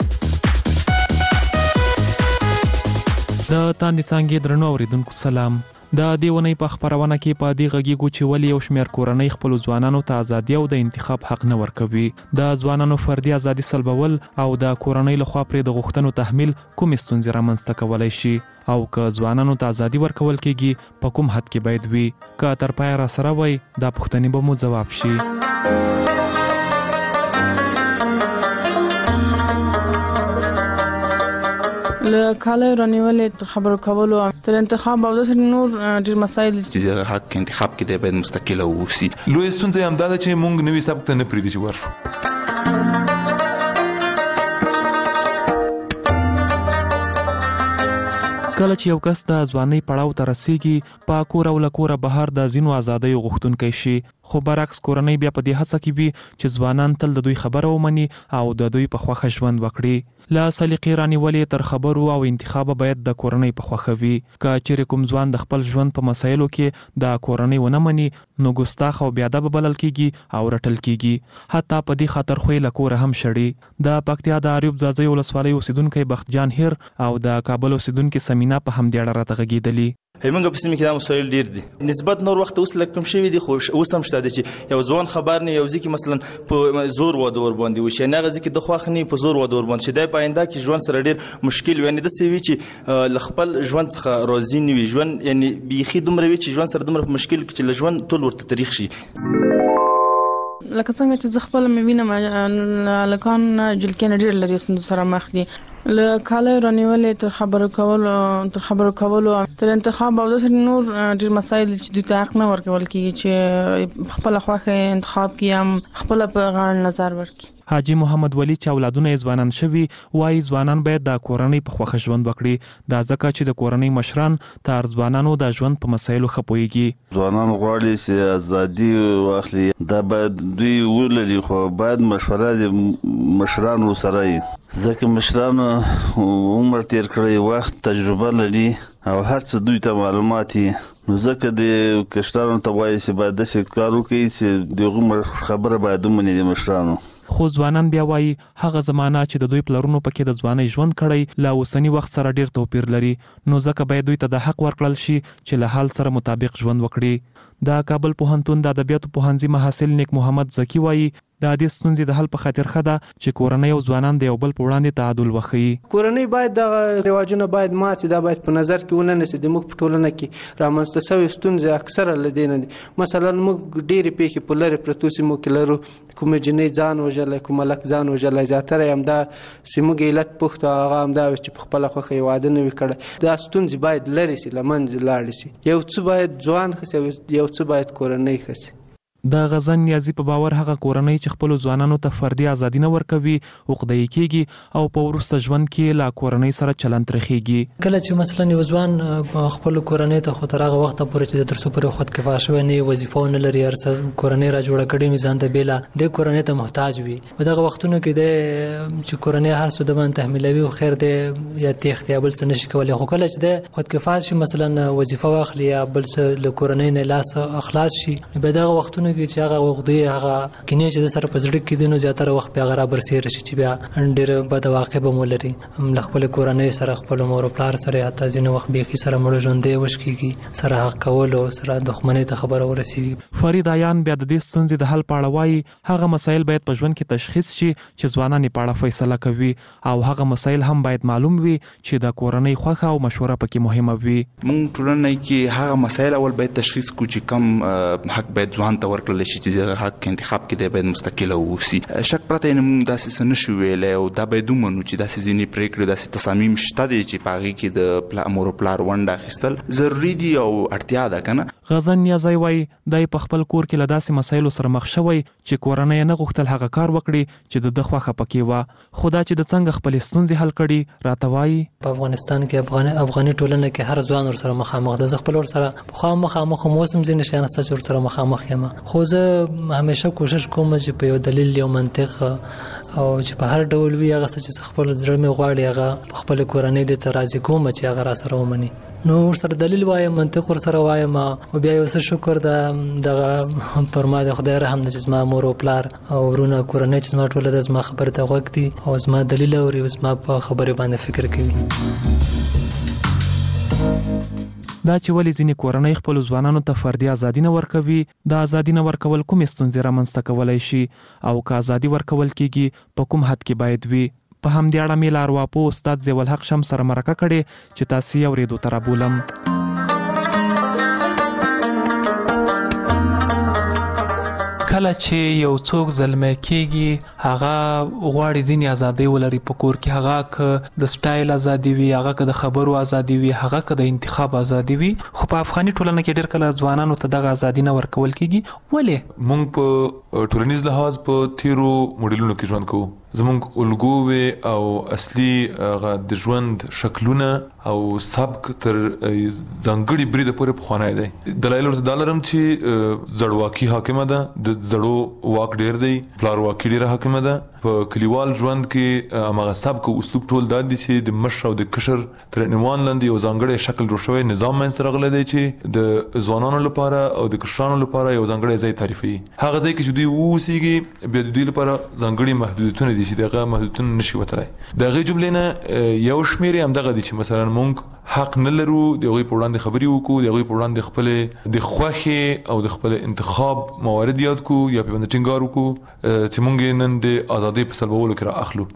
د تاندې څنګه درنو اوریدونکو سلام. د دیونې په خبرونه کې په دې غږیږو چې ولې یو شمېر کورنۍ خپل ځوانانو ته ازادي او د انتخاب حق نه ورکوي. د ځوانانو فردي ازادي سلبول او د کورنۍ لخوا پرې د غوښتنو تحمیل کوم ستونزې رامنځته کولای شي او که ځوانانو ته ازادي ورکول کېږي په کوم حد کې باید وي. که تر پای را سره وي دا پوښتنې به مو ځواب شي. له کاله رانیولې خبرو کولو تر انتخاب او د نور ډیر مسایل چې حق انتخاب کې د باید مستقل اوسي. لوی ستونزه هم دا چې مونږ نوې سبق ته نه پریدي چې ورشو. کله چې یو کس د ځوانۍ پړاو ته رسیږي په کور او لکوره بهر د ځینو ازادۍ غوښتونکي شي خو برعکس کورنۍ بیا په دې هڅه کې وي چې ځوانان تل د دوی خبره ومني او د دوی په خوښه ژوند وکړي. لا سلیقې رانیولې تر خبرو او انتخاب باید د کورنۍ په خوښه وي. که چیرې کوم ځوان د خپل ژوند په مسایلو کې د کورنۍ ونه مني نو ګستاخ او بې ادبه بلل کیږي او رټل کیږي. حتی په دې خاطر خو له کوره هم شړي. د پکتیا د اریوب ځاځي ولسوالۍ اوسیدونکو بختجان هیر او د کابل اوسیدونکو سمینا په همدې اړه راته غږیدلی. همغه په سیمه کې دا مسایل ډیر دي. نسبت نور وخت اوس لکه کم شوی دي خو اوس هم شته چې یو ځوان خبر نه یو ځکه مثلا په زور و دور باندې وشي نه غزي کې د خوخنی په زور و دور باندې شي د پاینده کې ژوند سره ډیر مشکل وي. نه د سوي چې لخپل ژوند څخه راضي نه وي ژوند یعنی بيخي دومره وي چې ژوند سره دومره مشکل کې چې ژوند ټول ورته تاریخ شي. لکه څنګه چې زه خپل مې وینم لکان جلکین ډیر لري سره مخ دي له کاله رانیولې تر خبرو کولو تر انتخاب او د نور ډیر مسایل چې د حق نه ورکول کیږي چې خپل خواخه انتخاب کیم خپل په غاړه نظر ورکړي. حاجی محمد ولی چې اولادونه ځوانان شوي وایي ځوانان باید د کورنۍ په خوښه ژوند وکړي. دا ځکه چې د کورنۍ مشران تر ځوانانو د ژوند په مسایلو خپويږي. ځوانان غواړي چې ازادي واخلي دا باید دوی ولري خو باید مشوره د مشرانو سره وي ځکه مشرانو عمر تیر کړی وخت تجربه لري او هر څه دوی ته معلومات نو ځکه د کشرانو ته وایي چې باید د کار وکړي چې دغه خبره باید ومني د مشرانو. خو ځوانان بیا وایي هغه زمانہ چې د دوی پلرونو پکې د ځوانۍ ژوند کړی لا اوسنی وخت سره ډیر توپیر لري نو ځکه باید دوی ته د حق ورکړل شي چې له حال سره مطابق ژوند وکړي. د کابل پوهنتون د ادبیاتو پوهنځي محصل نیک محمد زکی وایي د دې ستونزې د حل په خاطر خده چې کورنۍ او ځوانان د یو بل په وړاندې تعادل وخی. کورنۍ باید د رواجونو باید ماته دا باید په نظر کې ونه نسی د موږ په ټولنه کې رامنځته شوی ستونزې اکثره لدینه دي. مثلا موږ ډېری پیښې په لری پروتو سیمو کې لرو کوم جنې ځان وژل کوم ملک ځان وژل زیاتره هم دا سیمو علت پخته هغه هم دا چې په خپل خوخه واده نه وکړي. دا ستونزې باید لری سي لمنځ لاړ سي. یو څه باید ځوان خسي یو څه باید کورنۍ خسي. د غزن نیازی په باور هغه کورنۍ چې خپل ځوانانو ته فردي ازادي نه ورکوي عقده‌ای کیږي او په ورسته ژوند کې لا کورنۍ سره چلند ترخیږي. کله چې مثلا یو ځوان خپل کورنۍ ته خو تر هغه وخت پورې چې د ترسو پر خود کفایه شوی نه وظیفه نه لري ارڅ کورنۍ را جوړه کړي میزان ته بیلا د کورنۍ ته محتاج وي. په دغه وختونو کې د چې کورنۍ هر څه د باندې تحملوي او خیر دی یا تختیابل څه نشي کولای خو کله چې د خود کفایه شي مثلا وظیفه واخلي یا بل څه له کورنۍ نه لاس اخلاص شي په دغه وختونو چې هغه وغدي هغه کینې چې د سره پزړه کې دینو زیاتره وخت بیا غره برسیر شي چې بیا ډېر بد واقع به مولري هم خپل کورنۍ سره خپل مور او پلار سره حتی ځینې وخت به سره مړ ژوندې وشکيږي سره حق کول او سره دښمنۍ ته خبره ورسیږي. فرید عیان بیا د دې ستونزې د حل پاړه وایي هغه مسایل باید په ژوند کې تشخیص شي چې ځوانان په اړه فیصله کوي او هغه مسایل هم باید معلوم وي چې د کورنۍ خوښه او مشوره پکې مهمه وي. موږ ټولنه کې هغه مسایل اول باید تشخیص کو چې کم حق باید ځوان ته ورکړل شي چې د حق انتخاب کې د باید مستقل اوسي. شک پرته نه موږ داسې نشو ویلای او دا باید ومنو چې داسې ځینې پریکړې داسې تصامیم شته دي چې پاغي کې د امور پلار ونده اخیستل ضروری دي او اړتیا ده کنه. غزن نیازی وای د په خپل کور کې لداسې مسایلو سره مخ شوی چې کورنۍ نه غوښتل هغه کار وکړي چې د خوخه پکې و خدا چې د څنګه خپل ستونزې حل کړي راته وای. په افغانستان کې افغاني ټولنه کې هر ځوان ور سره مخامخ د خپل ور سره مخامخ موسم ځین نشانه ستاسو ور سره مخامخ یم خو زه همیشه کوشش کوم چې په یو دلیل یو منطق او چې په هر ډول وی هغه چې خپل زړه مې غواړي هغه خپل کورنۍ د ترازی کوم چې هغه را سره ومني نو سره دلیل وایم منطق ور سره وایم او بیا یو څه شکر دغه پرما د خدای رحم د زما مور او پلار او ورونه کورنۍ چې ما ټول د زما خبره ته وګتي او زما دلیل او زما په خبره باندې فکر کوي. دا چې ولې ځینې کورنۍ خپل ځوانانو ته فردي ازادي نه ورکوي دا ازادي نه ورکول کوم ستونزې رامنځته کولای شي او که ازادي ورکول کیږي په کوم حد کې باید وي. په همدې اړه مې لارواپو استاد ضیاء الحق شمس سره مرکه کړې چې تاسو یې اورېدو ته رابولم. کله چې یو څوک زلمی کېږي هغه غواړي ځینې ازادي ولري په کور کې هغه که د سټایل ازادي وي هغه که د خبرو ازادي وي هغه که د انتخاب ازادي وي خو په افغاني ټولنه کې ډېر کله ځوانانو ته دغه ازادي نه ورکول کېږي. ولې موږ په ټولنیز لحاظ په تیرو موډلونو کې ژوند کوو زمونږ الګو او اصلي د ژوند شکلونه او سبک تر ځانګړي بریده پورې پخوانی دی. دلایل ورته دا لرم چې زړواکي حاکمه ده د زړو واک ډیر دی پلارواکي ډیره حاکمه ده په کلیوال ژوند کې هغه سبک او اسلوب ټول د دې چې د مشر او د کشر تر عنوان لاندې یو ځانګړی شکل جوړ شوی نظام منځ راغلی دی چې د ځوانانو لپاره او د کشرانو لپاره یو ځانګړی ځای تعریفوي. هغه ځای کې چې دوی اوسېږي بیا د دوی لپاره ځانګړي محدودیتونه دي چې دغه محدودیتونه نشي وتلی. د هغې جملې نه یو شمېر یې همدغه دي چې مثلا موږ حق نه لرو د هغوی په وړاندې خبرې وکړو، د هغوی په وړاندې خپلې د خوښې او د خپل انتخاب موارد یاد کړو یا په باندې ټینګار وکړو چې موږ نن د ازادۍ په سلبولو کې را اخلو.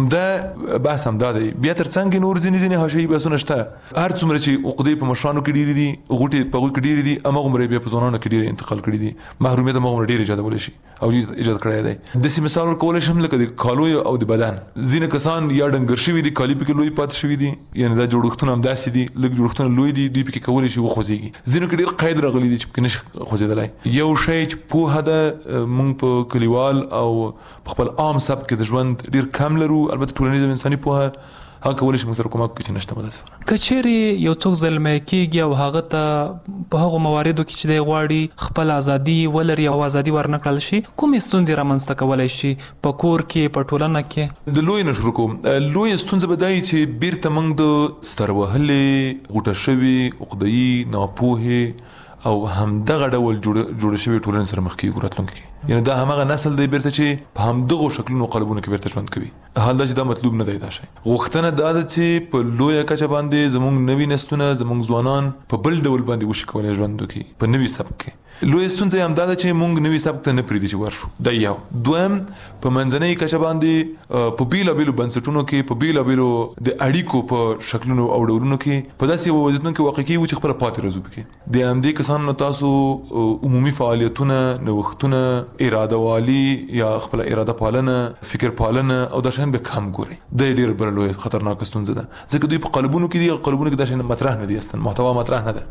عمده بحث همدا دی. بیا تر څنګ نور ځینې حاشیهي بحثونه شته. هر څومره چې عقدې په مشرانو کې ډېرې دي، غوټې په هغوی کې ډېرې دي، هماغومره بیا په ځوانانو کې ډېرې انتقال کړي دي. محرومیت هماغومره ډېر ایجادولی شي او ایجاد کړی دی. داسې مثال ورکولی شم لکه د کالو او د بدن. ځینې کسان یا ډنګر شوي دي، کالي پکې لوی پاتې شوي دي، یعنې دا جوړښتونه همداسې دي، لږ جوړښتونه لوی دي، دوی پکې کولی شي وخوځېږي. ځینو کې ډېر قید راغلی دی چې پکې نشي خوځېدلی. یو شی چې پوهه ده موږ په کلیوال او په خپل عام سبک کې د ژوند ډېر کم لرو. البته ټولنیز او انساني پوهه هغه کولی شي موږ سره کومک وکړي چې نشته مداسفانه. که چیرې یو څوک زلمی کېږي او هغه ته په هغو مواردو کې چې دی غواړي خپل ازادي ولري او ازادي ورنکړل شي، کومې ستونزې رامنځته کولی شي په کور کې، په ټولنه کې؟ د لوی نه شروع کوم. لویه ستونزه به دا وي چې بیرته موږ د سروهلې، غوټه شوې، عقده‌يي، ناپوهې او همدغه ډول جوړ شوی ټولنې سره مخ کېږو راتلونکي کې. یعنې دا همغه نسل دی بیرته چې په همدغو شکلونو قالبونو کې بیرته ژوند کوي. حال دا چې دا مطلوب نه دی. دا شی غوښتنه دا ده چې په لویه کچه باندې زموږ نوي نسلونه، زموږ ځوانان په بل ډول باندې وشي کولی ژوند وکړي په نوي سبک کې. لویه ستونزه هم دا ده چې موږ نوي سبک ته نه پرېږدي چې ورشو. دا یو. دویم، په منځنۍ کچه باندې په بیلابیلو بنسټونو کې، په بیلابیلو د اړیکو په شکلونو او ډولونو کې په داسې یو وضعیتونو کې واقع کېږو چې خپله پاتې راځو پکې. د همدې کسانو نه تاسو عمومي فعالیتونه، نوښتونه، اراده والي یا خپل اراده پالنه، فکر پالنه او دا شیان به کم ګوري. دا ډېر بل لوی خطرناک ستونزه ده، ځکه دوی په قالبونو کې دي. قالبونو کې دا شیان مطرح نه دي، اصلا محتوا مطرح نه ده.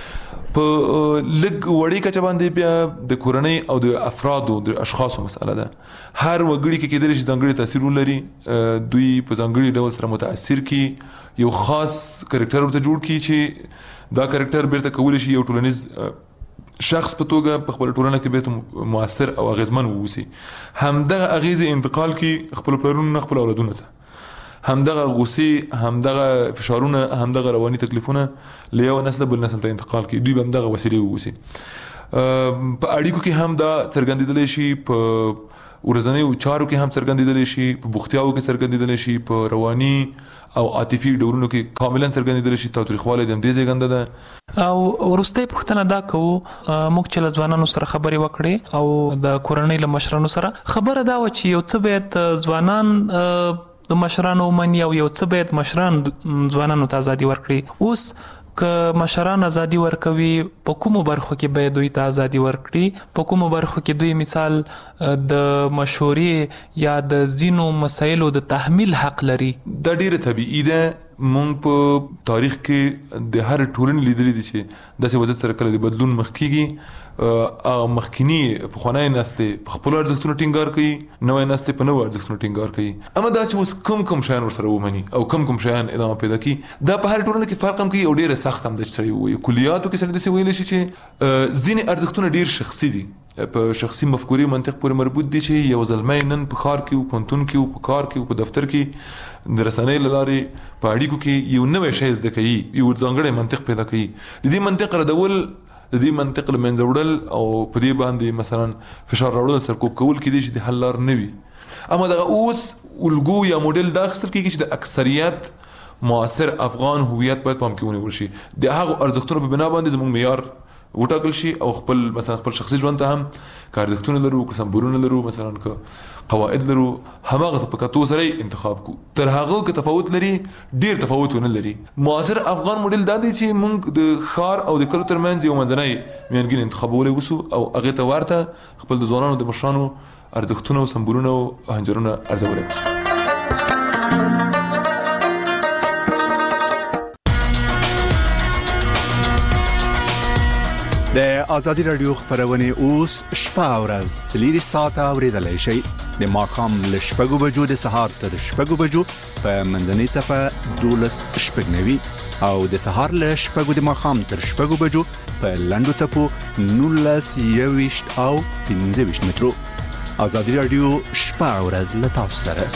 په لږ وړې کچه باندې بیا د کورنۍ او د افرادو د اشخاصو مسأله ده. هر وګړي کې کېدلی شي ځانګړي تاثیر ولري، دوی په ځانګړي ډول سره متاثر کړي، یو خاص کرکټر ورته جوړ کړي چې دا کرکټر بیرته کولی شي یو ټولنیز شخص په توګه په خپل ټولنه کې بیرته مؤثر او اغیزمن ووسی. همدغه اغیزې انتقال کړي خپل پلرونو، خپل اولادونو ته. همدغه غصې، همدغه فشارونه، همدغه رواني تکلیفونه له یو نسل بل نسل ته انتقال کړي. دوی به همدغه وسیلې ووسی. په اړیکو کې هم دا څرګندېدلی شي، په ورځنیو چارو کې هم څرګندېدلی شي، په بوختیاوو کې څرګندېدلی شي، په رواني او عاطفي ډولونو کې کاملا څرګندېدلی شي. تاوتریخوالی د همدې زېږنده ده. او وروستۍ پوښتنه دا کوو، موږ چې له ځوانانو سره خبرې وکړې او د کورنۍ له مشرانو سره، خبره دا وه چې یو څه باید ځوانان د مشرانو ومني او یو څه باید مشران ځوانانو ته ازادي ورکړي. اوس که مشران ازادي ورکوي، په کومو برخو کې باید دوی ته ازادي ورکړي؟ په کومو برخو کې دوی مثال د مشورې یا د ځینو مسایلو د تحمیل حق لري؟ دا ډیره طبیعي ده. مونږ په تاریخ کې د هر ټولنې لیدلي دي چې داسې وضعیت سره کله د بدلون مخ کېږي. مخکینی پخوانی نسل په خپلو ارزښتونو ټینګار کوي، نوی نسل په نوو ارزښتونو ټینګار کوي. اما دا چې اوس کوم شیان ورسره ومني او کوم شیان ادامه پیدا کړي، دا په هر ټولنه کې فرق هم کوي او ډېره سخت هم ده چې سړی ووایي. کلیاتو کې سړی داسې ویلی شي چې ځینې ارزښتونه ډېر شخصي دي، په شخصي مفکورې منطق پورې مربوط دي چې یو زلمی نن په ښار کې او پوهنتون کې او په کار کې او په دفتر کې د رسنۍ له لارې په اړیکو کې یو نوی شی زده کوي، یو ځانګړی منطق پیدا کوي. د دې منطق ردول، د دې منطق له منځه وړل او په دې باندې مثلا فشار راوړل، سرکوب کول کېدای شي د حل لار نه وي. اما دغه اوس الګو یا موډل دا اخیستل کېږي چې د اکثریت معاصر افغان هویت باید پام کې ونیول شي. د هغو ارزښتونو په بنا باندې زموږ معیار وټاکل شي او خپل مثلا خپل شخصي ژوند ته هم که ارزښتونه لرو، که سمبولونه لرو، مثلا که قواعد لرو، هماغه په کتو سره انتخاب کو. تر هغه که تفاوت لري، ډیر تفاوت نه لري. معاصر افغان موډل دا دی چې موږ د ښار او د کلو ترمنځ یو منځنی میانګین انتخابولی وسو او هغې ته ورته خپل د ځوانانو د مشرانو ارزښتونه او سمبولونه او هنجرونه ارزولی وسو. د ازادي رادیو خبرونه اوس شپه او ورځ 3 ساعته اوریدلای شئ. د ماښام له 6 بجو د سهار تر 6 بجو په منځنۍ صفه 12:09 او د سهار له 6 د ماښام تر 6 بجو په لاندو صفو 19 او 15 مترو. ازادي رادیو شپه او ورځ له تاسو سره.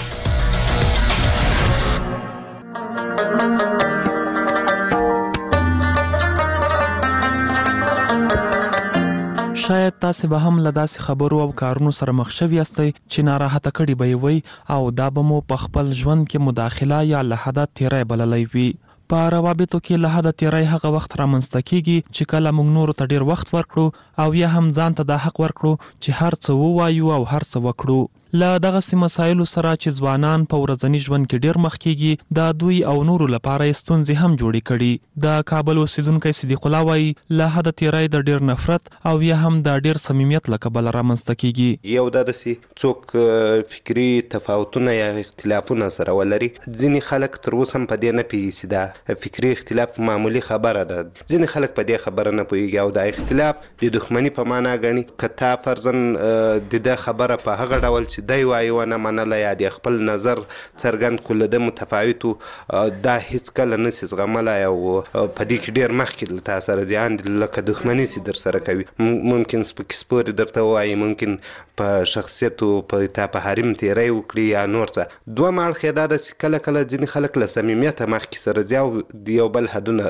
شاید تاسو به هم له داسې خبرو او کارونو سره مخ شوي یاستئ چې ناراحته کړي به وي او دا به مو په خپل ژوند کې مداخله یا له حده تیری بللی وي. په روابطو کې له حده تیری هغه وخت رامنځته کیږي چې کله موږ نورو ته ډیر وخت ورکړو او یا هم ځان ته دا حق ورکړو چې هر څه ووایو او هر څه وکړو. له دغه مسایلو سره چې ځوانان په ورځني ژوند کې ډیر مخ کیږي دا دوی او نورو لپاره ستونزې هم جوړې کړي. د کابل اوسیدونکو صدیق الله وایي له حده تیری د ډیر نفرت او یا هم د ډیر صمیمیت له کبله رامنځته کیږي. یو داسې څوک فکری تفاوتونه یا اختلافونه سره ولري، ځینې خلک تر اوسه هم په دې نه پوهېږي چې دا فکری اختلاف معمولی خبره ده. ځینې خلک په دې خبره نه پوهېږي او دا اختلاف د دښمني په معنا ګڼي. که تا فرضاً د ده خبره په هغه ډول چې دی وایي ونه منله یا د خپل نظر څرګند کړو له ده متفاوتو، دا هیڅ کله نسي زغملی او په دې کې ډېر مخکې له تا سره ځان لکه دښمني سي در سره کوي. ممکن سپکې سپورې درته ووایي، ممکن په شخصیتو تا په حریم تیری وکړي یا نور څه. دویم اړخ یې دا ده چې کله کله ځینې خلک له صمیمیته مخکې سره ځي او د یو بل حدونه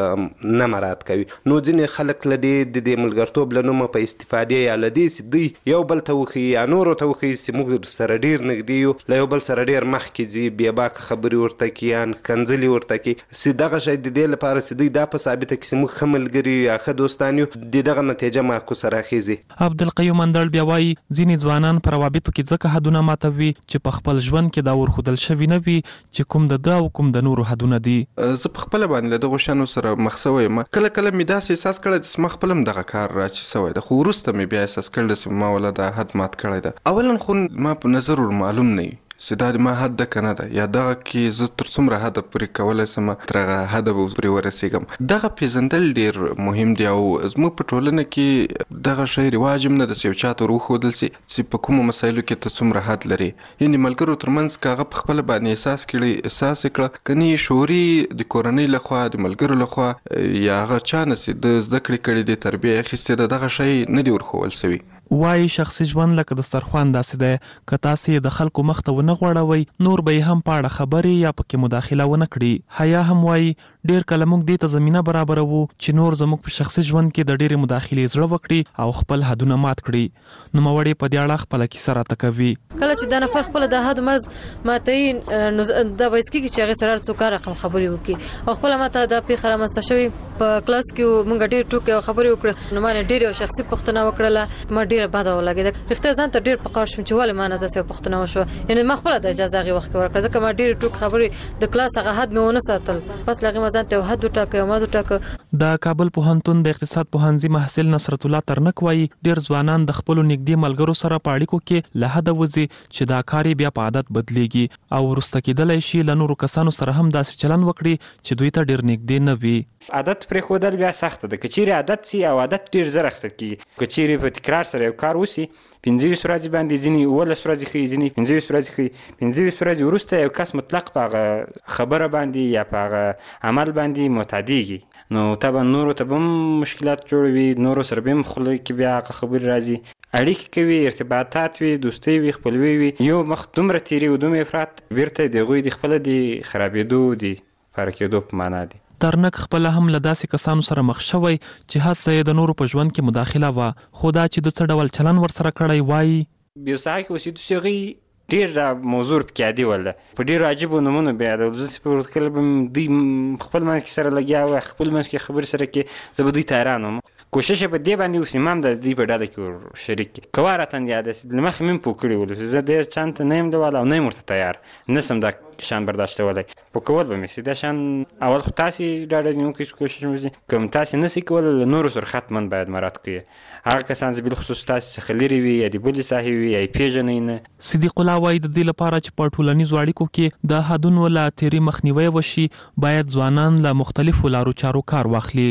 نه مراعات کوي. نو ځینې خلک له دې ملګرتوب له نومه په استفادې یا له دې چې دوی یو بل ته وښیي یا نورو ته وښیي چې موږ سره ډیر نږدې یو، له یو بل سره ډیر مخکې ځي، بې باکه خبرې ورته کوي یا کنځلې ورته کوي. چې دغه شی د دې لپاره چې دوی دا په ثابته کړي چې موږ ښه ملګري یو یا ښه دوستان یو، د دغه نتیجه معکوسه راخیږي. عبدالقیوم اندړ بیا وایي ځینې ځوانان په روابطو کې ځکه حدونه ماتوي چې په خپل ژوند کې دا ورښودل شوي نه وي چې کوم د ده او کوم د نورو حدونه دي. زه په خپله باندې له دغو شیانو سره مخ سوی یم. کله کله مې داسې احساس کړی چې ما خپله هم دغه کار راچې سوی ده، خو وروسته مې بیا احساس کړی چې ما ولا دا حد مات کړی ده. اولا خو ما په نظر معلوم نه وي چې دا ما حد ده که نه ده، یا دغه کې زه تر څومره حده پورې کولی شم تر هغه حده به پورې ورسېږم. دغه پېژندل ډېر مهم دی او زموږ په ټولنه کې دغه شی رواج هم نه ده چې یو چا ته وښودل سي چې په کومو مسایلو کې ته څومره حد لري. یعنې ملګرو ترمنځ که هغه په خپله باندې احساس یې کړه، که نه یې شعوري د کورنۍ لخوا د ملګرو لخوا یا هغه چا نه چې د زده کړې کړې دي، تربیه یې اخیستې ده، دغه شی نه دی ورښول سوي. وایي شخصي ژوند لکه دسترخوان داسې دی، که تاسې د خلکو مخ ته ونه غوړوئ نور به یې هم په اړه خبرې یا پکې مداخله ونه کړي. حیا هم وایي ډېر کله موږ دې ته زمینه برابروو چې نور زموږ په شخصي ژوند کې د ډېرې مداخلې زړه وکړي او خپل حدونه مات کړي. نوموړې په دې اړه خپله کیسه راته کوي. کله چې دا نفر خپله د حد مرز ماتوي نو دا باعث کېږي چې هغې سره هر څوک رقم خبرې وکړي. او خپله ماته دا پیښه رامنځته شوې په کلاس کې موږ ډېر ټوکې او خبرې وکړه، نو ما نه ډېر یو شخصي پوښتنه وکړله، ما ډېره بده ولګېده. رښتیا ځان ته ډېر په قهر شوم چې ولې ما نه داسې پوښتنه وشوه. یعنې ما خپله د اجازه هغې وخت کې ورکړه ځکه ما ډېرې ټوکې خبرې د کلاس هغه حد مې ونه ساتل. بس له هغې ما ځان ته یو حد وټاکه، یو مرز وټاکه. د کابل پوهنتون د اقتصاد پوهنځي محصل نصرت الله ترنک وایي ډېر ځوانان د خپلو نږدې ملګرو سره په اړیکو کې له حده وځي چې دا کار یې بیا په عادت بدلیږي او وروسته کېدلی شي له نورو کسانو سره هم داسې چلند وکړي چې دوی ته ډېر نږدې نه وي. عادت پرېښودل بیا سخته ده. که چیرې عادت سي او عادت ډېر زر اخیستل کېږي، که چیرې په تکرار سره یو کار وسي 25 ورځې باندې، ځینې 11 ورځې ښیي، ځینې 25 ورځې ښیي. 25 ورځې وروسته یو کس مطلق په هغه خبره باندې یا په هغه عمل باندې معتادېږي، نو طبعا نورو ته به هم مشکلات جوړوي، نورو سره به هم خوله کې بیا هغه خبرې راځي، اړیکې کوي، ارتباطات وي، دوستۍ وي، خپلوي وي. یو مخ دومره تیري او دومره افراط بیرته د هغوی د خپله د خرابېدو د پاره کېدو په معنا دی. ترنک خپله هم له داسې کسانو سره مخ شوی چې هڅه یې د نورو په ژوند کې مداخله وه، خو دا چې د څه ډول چلن ورسره کړی وایي یو ساحه کې اوسېدو چې هغوی ډېر دا موضوع پکې عادي ول ده، په ډېرو عجیبو نومونو بیا د داسې په ورځ کله به دوی خپل منځ کې سره لګیا وه، خپل منځ کې خبرې سره کې زه به دوی ته حیران وم. کوشش یې په دې باندې اوس امام د دوی په ډله کې ور شریک کړي. که وارتن یاده له مخکې مې هم پوه کړي ولو زه ډېر چند ته نه یم لیواله او نه یم ورته تیار، نه سم دا شان برداشتولی. په کول به مې سي دا شان اول خو تاسې ډاډه نیونکی کوشش وکړئ، که تاسې نه سئ کولی له نورو سره حتما باید مراعات کړئ. هغه کسان چې بالخصوص تاسې څخه لرې وي یا د بلې ساحې وي یا یې پېژنئ نه. صدیق الله وایي د دې لپاره چې په ټولنیزو اړیکو کې د حدونو له تېري مخنیوی وشي باید ځوانان له مختلفو لارو چارو کار واخلي.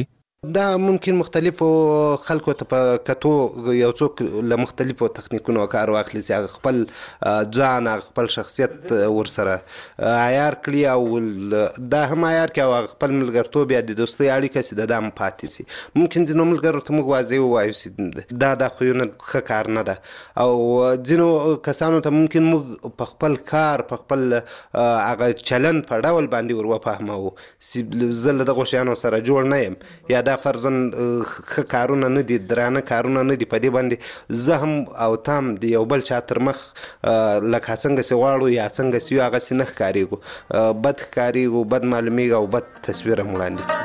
دا ممکن مختلفو خلکو ته په کتو یو څوک له مختلفو تخنیکونو کار واخلي چې هغه خپل ځان خپل شخصیت ورسره عیار کړي او دا هم عیار کړي او خپل ملګرتوب یا د دوستۍ اړیکه چې د دام پاتې سي. ممکن ځینو ملګرو ته موږ واضح ووایو چې دا خویونه ښه کار نه ده او ځینو کسانو ته ممکن موږ په خپل کار په خپل هغه چلن په ډول باندې ور وفهمو چې زه له دغو شیانو سره جوړ نه یم یا دا فرضاً ښه کارونه نه دي درانه کارونه نه دي په دې باندې زه هم او تام د یو بل چا تر مخ لکه څنګه چې غواړو یا څنګه چې یو هغسې نه ښکارېږو بد ښکارېږو بد معلومېږو او بد تصویر هم وړاندې کوي.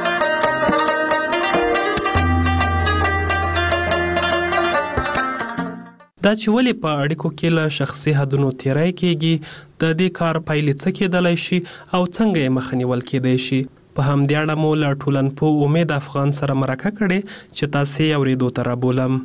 دا چې ولې په اړیکو کې له شخصي حدونو تیری کېږي د دې کار پایلې څه کېدلی شي او څنګه یې مخه نیول کېدی شي په همدې اړه مو له ټولنپوه امید افغان سره مرکه کړې چې تاسې یې اورېدو ته رابولم.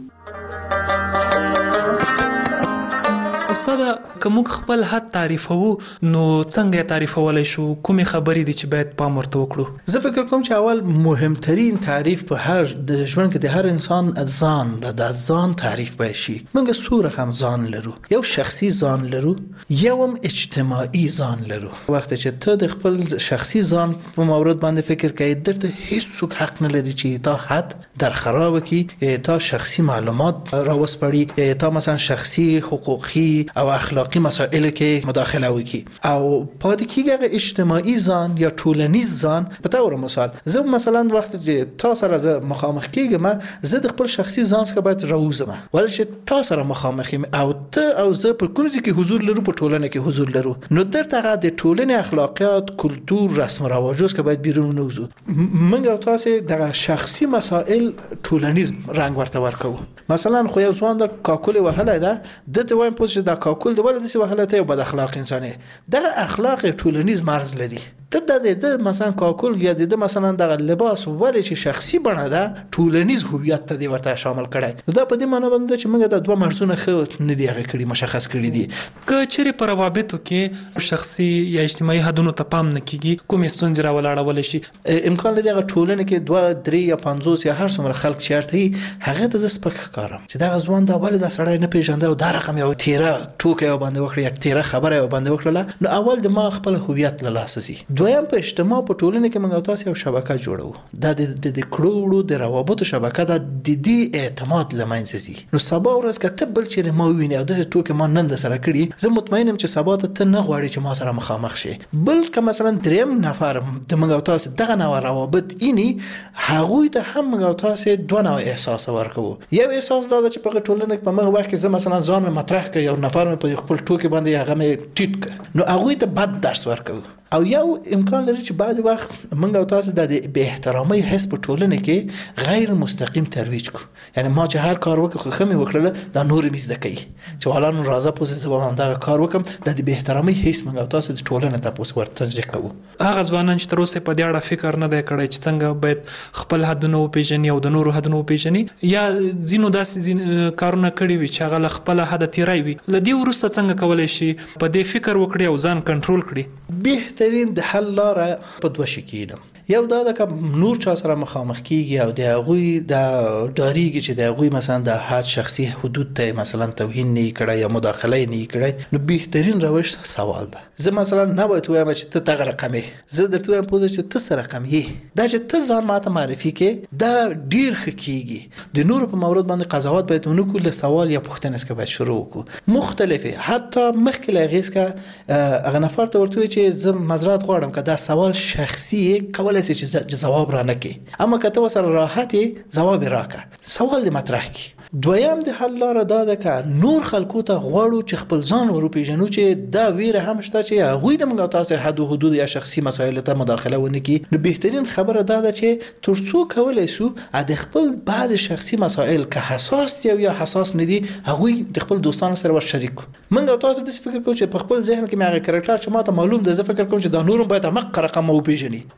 استاد که موږ خپل حد تعریفو نو څنګه تعریفولای شو کومې خبرې دي چې باید پام ورته وکړو؟ زه فکر کوم چې اول مهمترین تعریف په هر د ژوند کې د هر انسان ځان د ځان تعریف باید شي. موږ څو رقم ځان لرو، یو شخصي ځان لرو، یو هم اجتماعي ځان لرو. وخت چې ته د خپل شخصي ځان په مورد باندې فکر کوي درته هیڅ حق نه لري چې تا حد در خراب کی، تا شخصي معلومات راوسپړي، تا مثلا شخصي حقوقي او اخلاقی مسائل کې مداخله وکړي او پاتې کېږي هغه اجتماعي ځان یا ټولنیز ځان. په تور مثال زه مثلا وخت چې تا سره زه مخامخ کېږم زه د خپل شخصي ځان څخه باید راوځم ولې چې تا سره مخامخ یم او ته او زه په کوم ځای کې حضور لرو په ټولنه کې حضور لرو نو درته هغه د ټولنې اخلاقیات کلتور رسم و رواجو څخه باید بیرون وځو. موږ او تاسو د شخصي مسائل ټولنیز رنګ ورته ورکو. مثلا خو یو ځوان د کاکل وهله ده دته وایم پوه د کاکل د ولې د وهلته یو بد اخلاق انسان دی دغه اخلاق ټولنیز مرز لري. ته د مثلا کاکل یا د مثلا دغه لباس ولې چې شخصي بڼه ده ټولنیز هویت ته دی ورته شامل کړي. دا په دې معنی باندې چې موږ د دوه مرزونه خو نه دی هغه کړي مشخص کړي دي. که چیرې په روابطو کې شخصي یا اجتماعي حدونو ته پام نه کیږي کومې ستونزې راولاړول شي؟ امکان لري هغه ټولنه کې 2 3 یا 50 یا هر څومره خلک چیرته هغه ته سپک کارم چې دا ځوان دا ولې دا سړی نه پیژنده او دا رقم یو تیره ټوکه باندې وکړي یا تیره خبره باندې وکړه نو اول د ما خپل هویت له لاسه سي. دویم په اجتماع په ټولنه کې موږ تاسو یو شبکه جوړو دا د کړوړو د روابطو شبکه د دې اعتماد لمنځه سي. نو سبا ورځ کته بل چې ما ویني او د ټوکه ما نن د سره کړی زه مطمئنم چې سبا ته نه غواړي چې ما سره مخامخ شي. بل که مثلا دریم نفر د موږ تاسو دغه نوع روابط اینی هغه ته هم موږ تاسو دوه نوع احساس ورکو. یو احساس دا چې په ټولنه کې په موږ وخت کې زه مثلا ځان مطرح کوي یو نفر په خپل ټوکې باندې هغه مې ټیټ نو هغه ته بد درس ورکو. او یو امکان لري چې بعض وخت موږ او تاسو د بے احترامۍ حس په ټولنه کې غیر مستقیم ترویج کو. یعنی ما چې هر کار وکړ خو خمه وکړل دا نور میز دکې چې ولانو راځه پوسه زبم هم دا کار وکم د بے احترامۍ حس موږ او تاسو د ټولنه ته پوسه ورته تزریق کوو. هغه ځوانان چې تر اوسه په دې اړه فکر نه دی کړی چې څنګه باید خپل حدونه وپیژني او د نورو حدونه وپیژني یا زینو داسې کارونه کړی وي چې هغه خپل حد تیری وي لدی ورسته څنګه کولای شي په دې فکر وکړي او ځان کنټرول کړي؟ بهترین د حل لاره په دوه شي کېدم. یو دا د نور چا سره مخامخ کیږي او د هغوی د ډاریږي چې د هغوی مثلا د حد شخصي حدود ته مثلا توهین نه کړي یا مداخله نه کړي نو بهترین روش سوال ده. زه مثلا نه باید وایم چې ته دغه رقم یې زه درته وایم پوه چې ته سره رقم یې دا چې ته ځان ماته معرفي کې دا ډیر ښه کیږي. د نور په مورد باندې قضاوت باید ونکو له سوال یا پوښتنه څخه باید شروع وکړو مختلفه حتی مخکې له هغې څخه هغه نفر ته ورته وایي چې زه معذرت غواړم که دا سوال شخصي کولای شي چې جواب را نکړي اما که ته ورسره راحتې ځواب یې راکړه سوال دې مطرح کړي. دویم د حل لاره دا ده که نور خلکو ته غواړو چې خپل ځان وروپېژنو چې دا ویره هم شته چې هغوی د موږ تاسو حد و حدود یا شخصي مسایلو ته مداخله ونه کړي. نو بهترین خبره دا ده چې تر څو کولی شو د خپل بعض شخصي مسایل که حساس دي او یا حساس نه دي هغوی د خپل دوستانو سره ورشریک کړو. موږ تاسو داسې فکر کوو چې په خپل ذهن کې مې هغه کرکټر چې ماته معلوم ده زه فکر کوم چې دا نورم باید عمق رقم وپېژني ورسره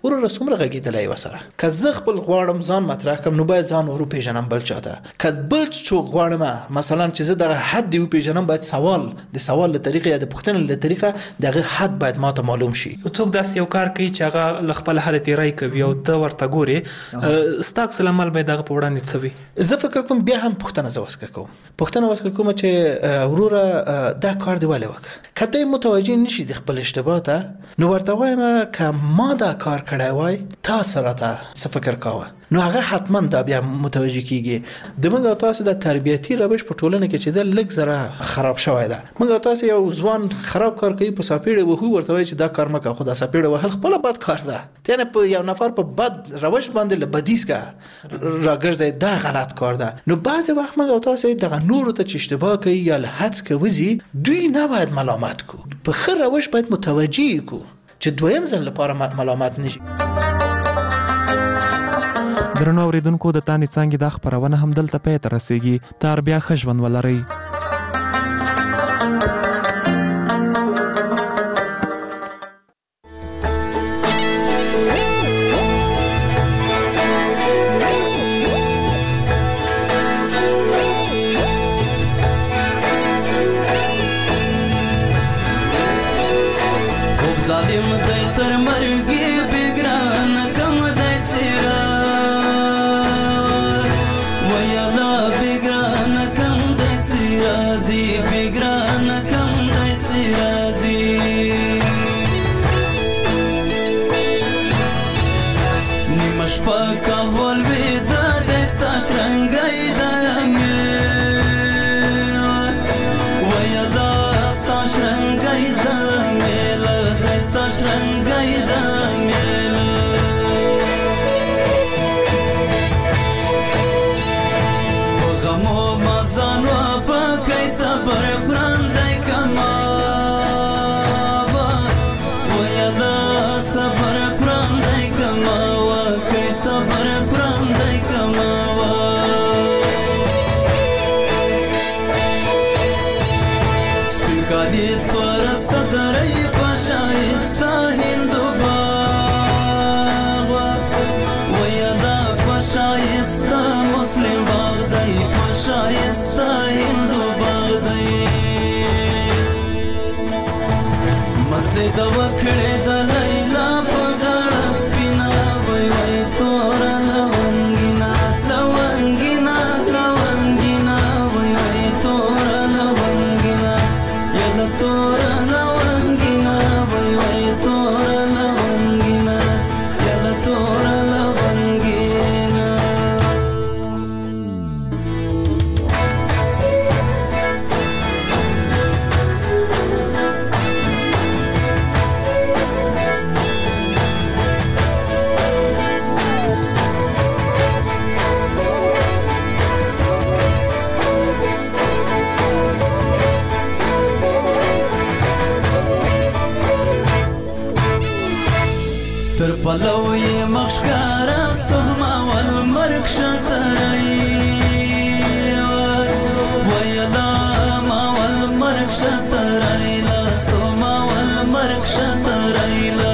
څومره غږیدلی وسره که زه خپل غواړم ځان مطرح کړم نو باید ځان ور وپېژنم بل چاته که بل څوک غواړم مثلا چې زه دغه حد دی وپېژنم باید د سوال له طریقې یا د پوښتنې له طریقه دغه حد باید ماته معلوم شي. څوک داسې یو کار کوي چې هغه له خپل حالت تیری کوي او ته ورته ګورې ستا عکس العمل باید هغه په وړاندې څه وي؟ زه فکر کوم بیا هم پوښتنه زه وسکه کوم چې وروره دا کار دی ولې وکړه که ته متوجه نشي د خپل اشتباه ته نو ورته وایم که ما دا کار کړی وای تا سره ته څه فکر کاوه نو هغه حتما دا بیا متوجه کیږي. د موږ تاسو د تربیتی روش په ټولنه کې چې د لږ زره خراب شوی ده. موږ تاسو یو ځوان خراب کار کوي په ساپېړه وهو ورته وای چې دا کار مکه خو دا ساپېړه وهل خپل بد کار ده یعنی په یو نفر په بد روش باندې لبدیس کا راګرځي دا غلط کار ده. نو بعضی وخت موږ تاسو دغه نور ته چې اشتباه کوي یا لحظ کوي دوی نه باید ملامت کو په خیر روش باید متوجه کو چې دویم ځل لپاره ملامت نشي. درنو اوریدونکو د تانې څنګه د خبرونه هم دلته پای ته رسیږي تر بیا خښون ولري. د وکړې د لیلا په غاړه سپینا وای وای تور لونګینا لونګینا لونګینا وای وای تور لونګینا یلا تور لونګینا وای وای تور لونګینا یلا تور لونګینا. تر پلو یې مخشکارا سهما والمرک شترای ویلا ما والمرک شترای لا سهما والمرک شترای لا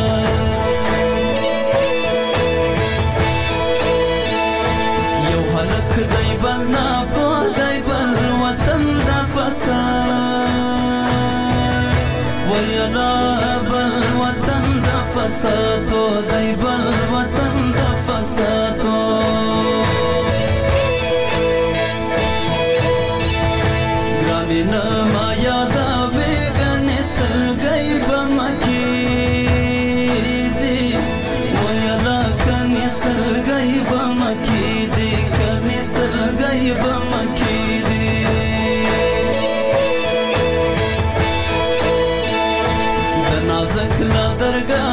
یو هلک دی بل نا په دی بل وطن د فساد ویلا بل وطن د فسادو دی بل وطن د فسادو ګرانې نه ما یادوې ګنې سلګۍ به مکې دي ویلا ګنې سلګۍ به مکې دي ګنې سلګۍ به مکې دي د نازک لا درګاه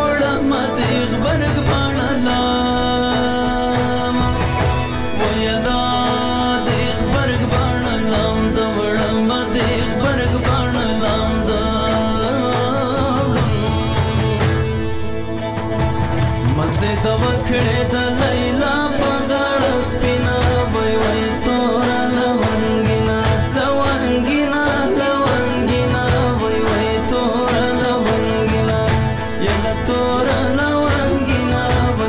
د وکړې د لیلا په غاړه سپینا وای وای تور لونګینا لونګینا لونګینا وای وای تور لونګینا یلا تور لونګینا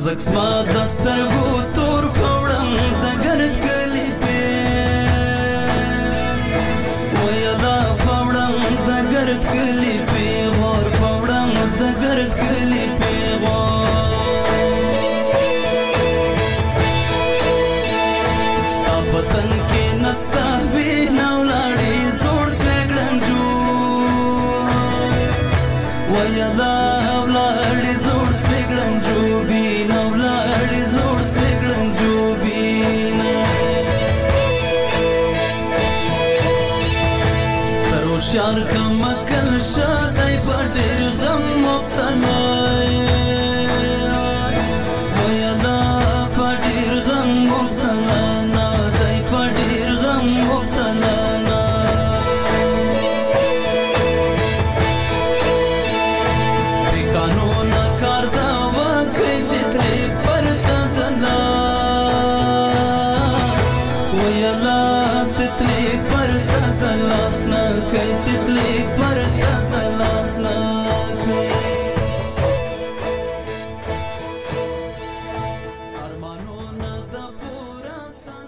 زکسما دسترګو تور پوړم د ګرد کلی په ویلا پوړم د ګرد کلی په غور پوړم د ګرد کلی په غور ستا پتن کې نستا به نولاړي زوړ سګړنجو ویلا ولاړي زوړ سګړنجو بینا ولاړي زوړ سګړنجو بینا تر شار کم کل شادای پټر غم مبتلا ویلا پټر غم مبتلا نا دای پټر غم مبتلا Zetli farta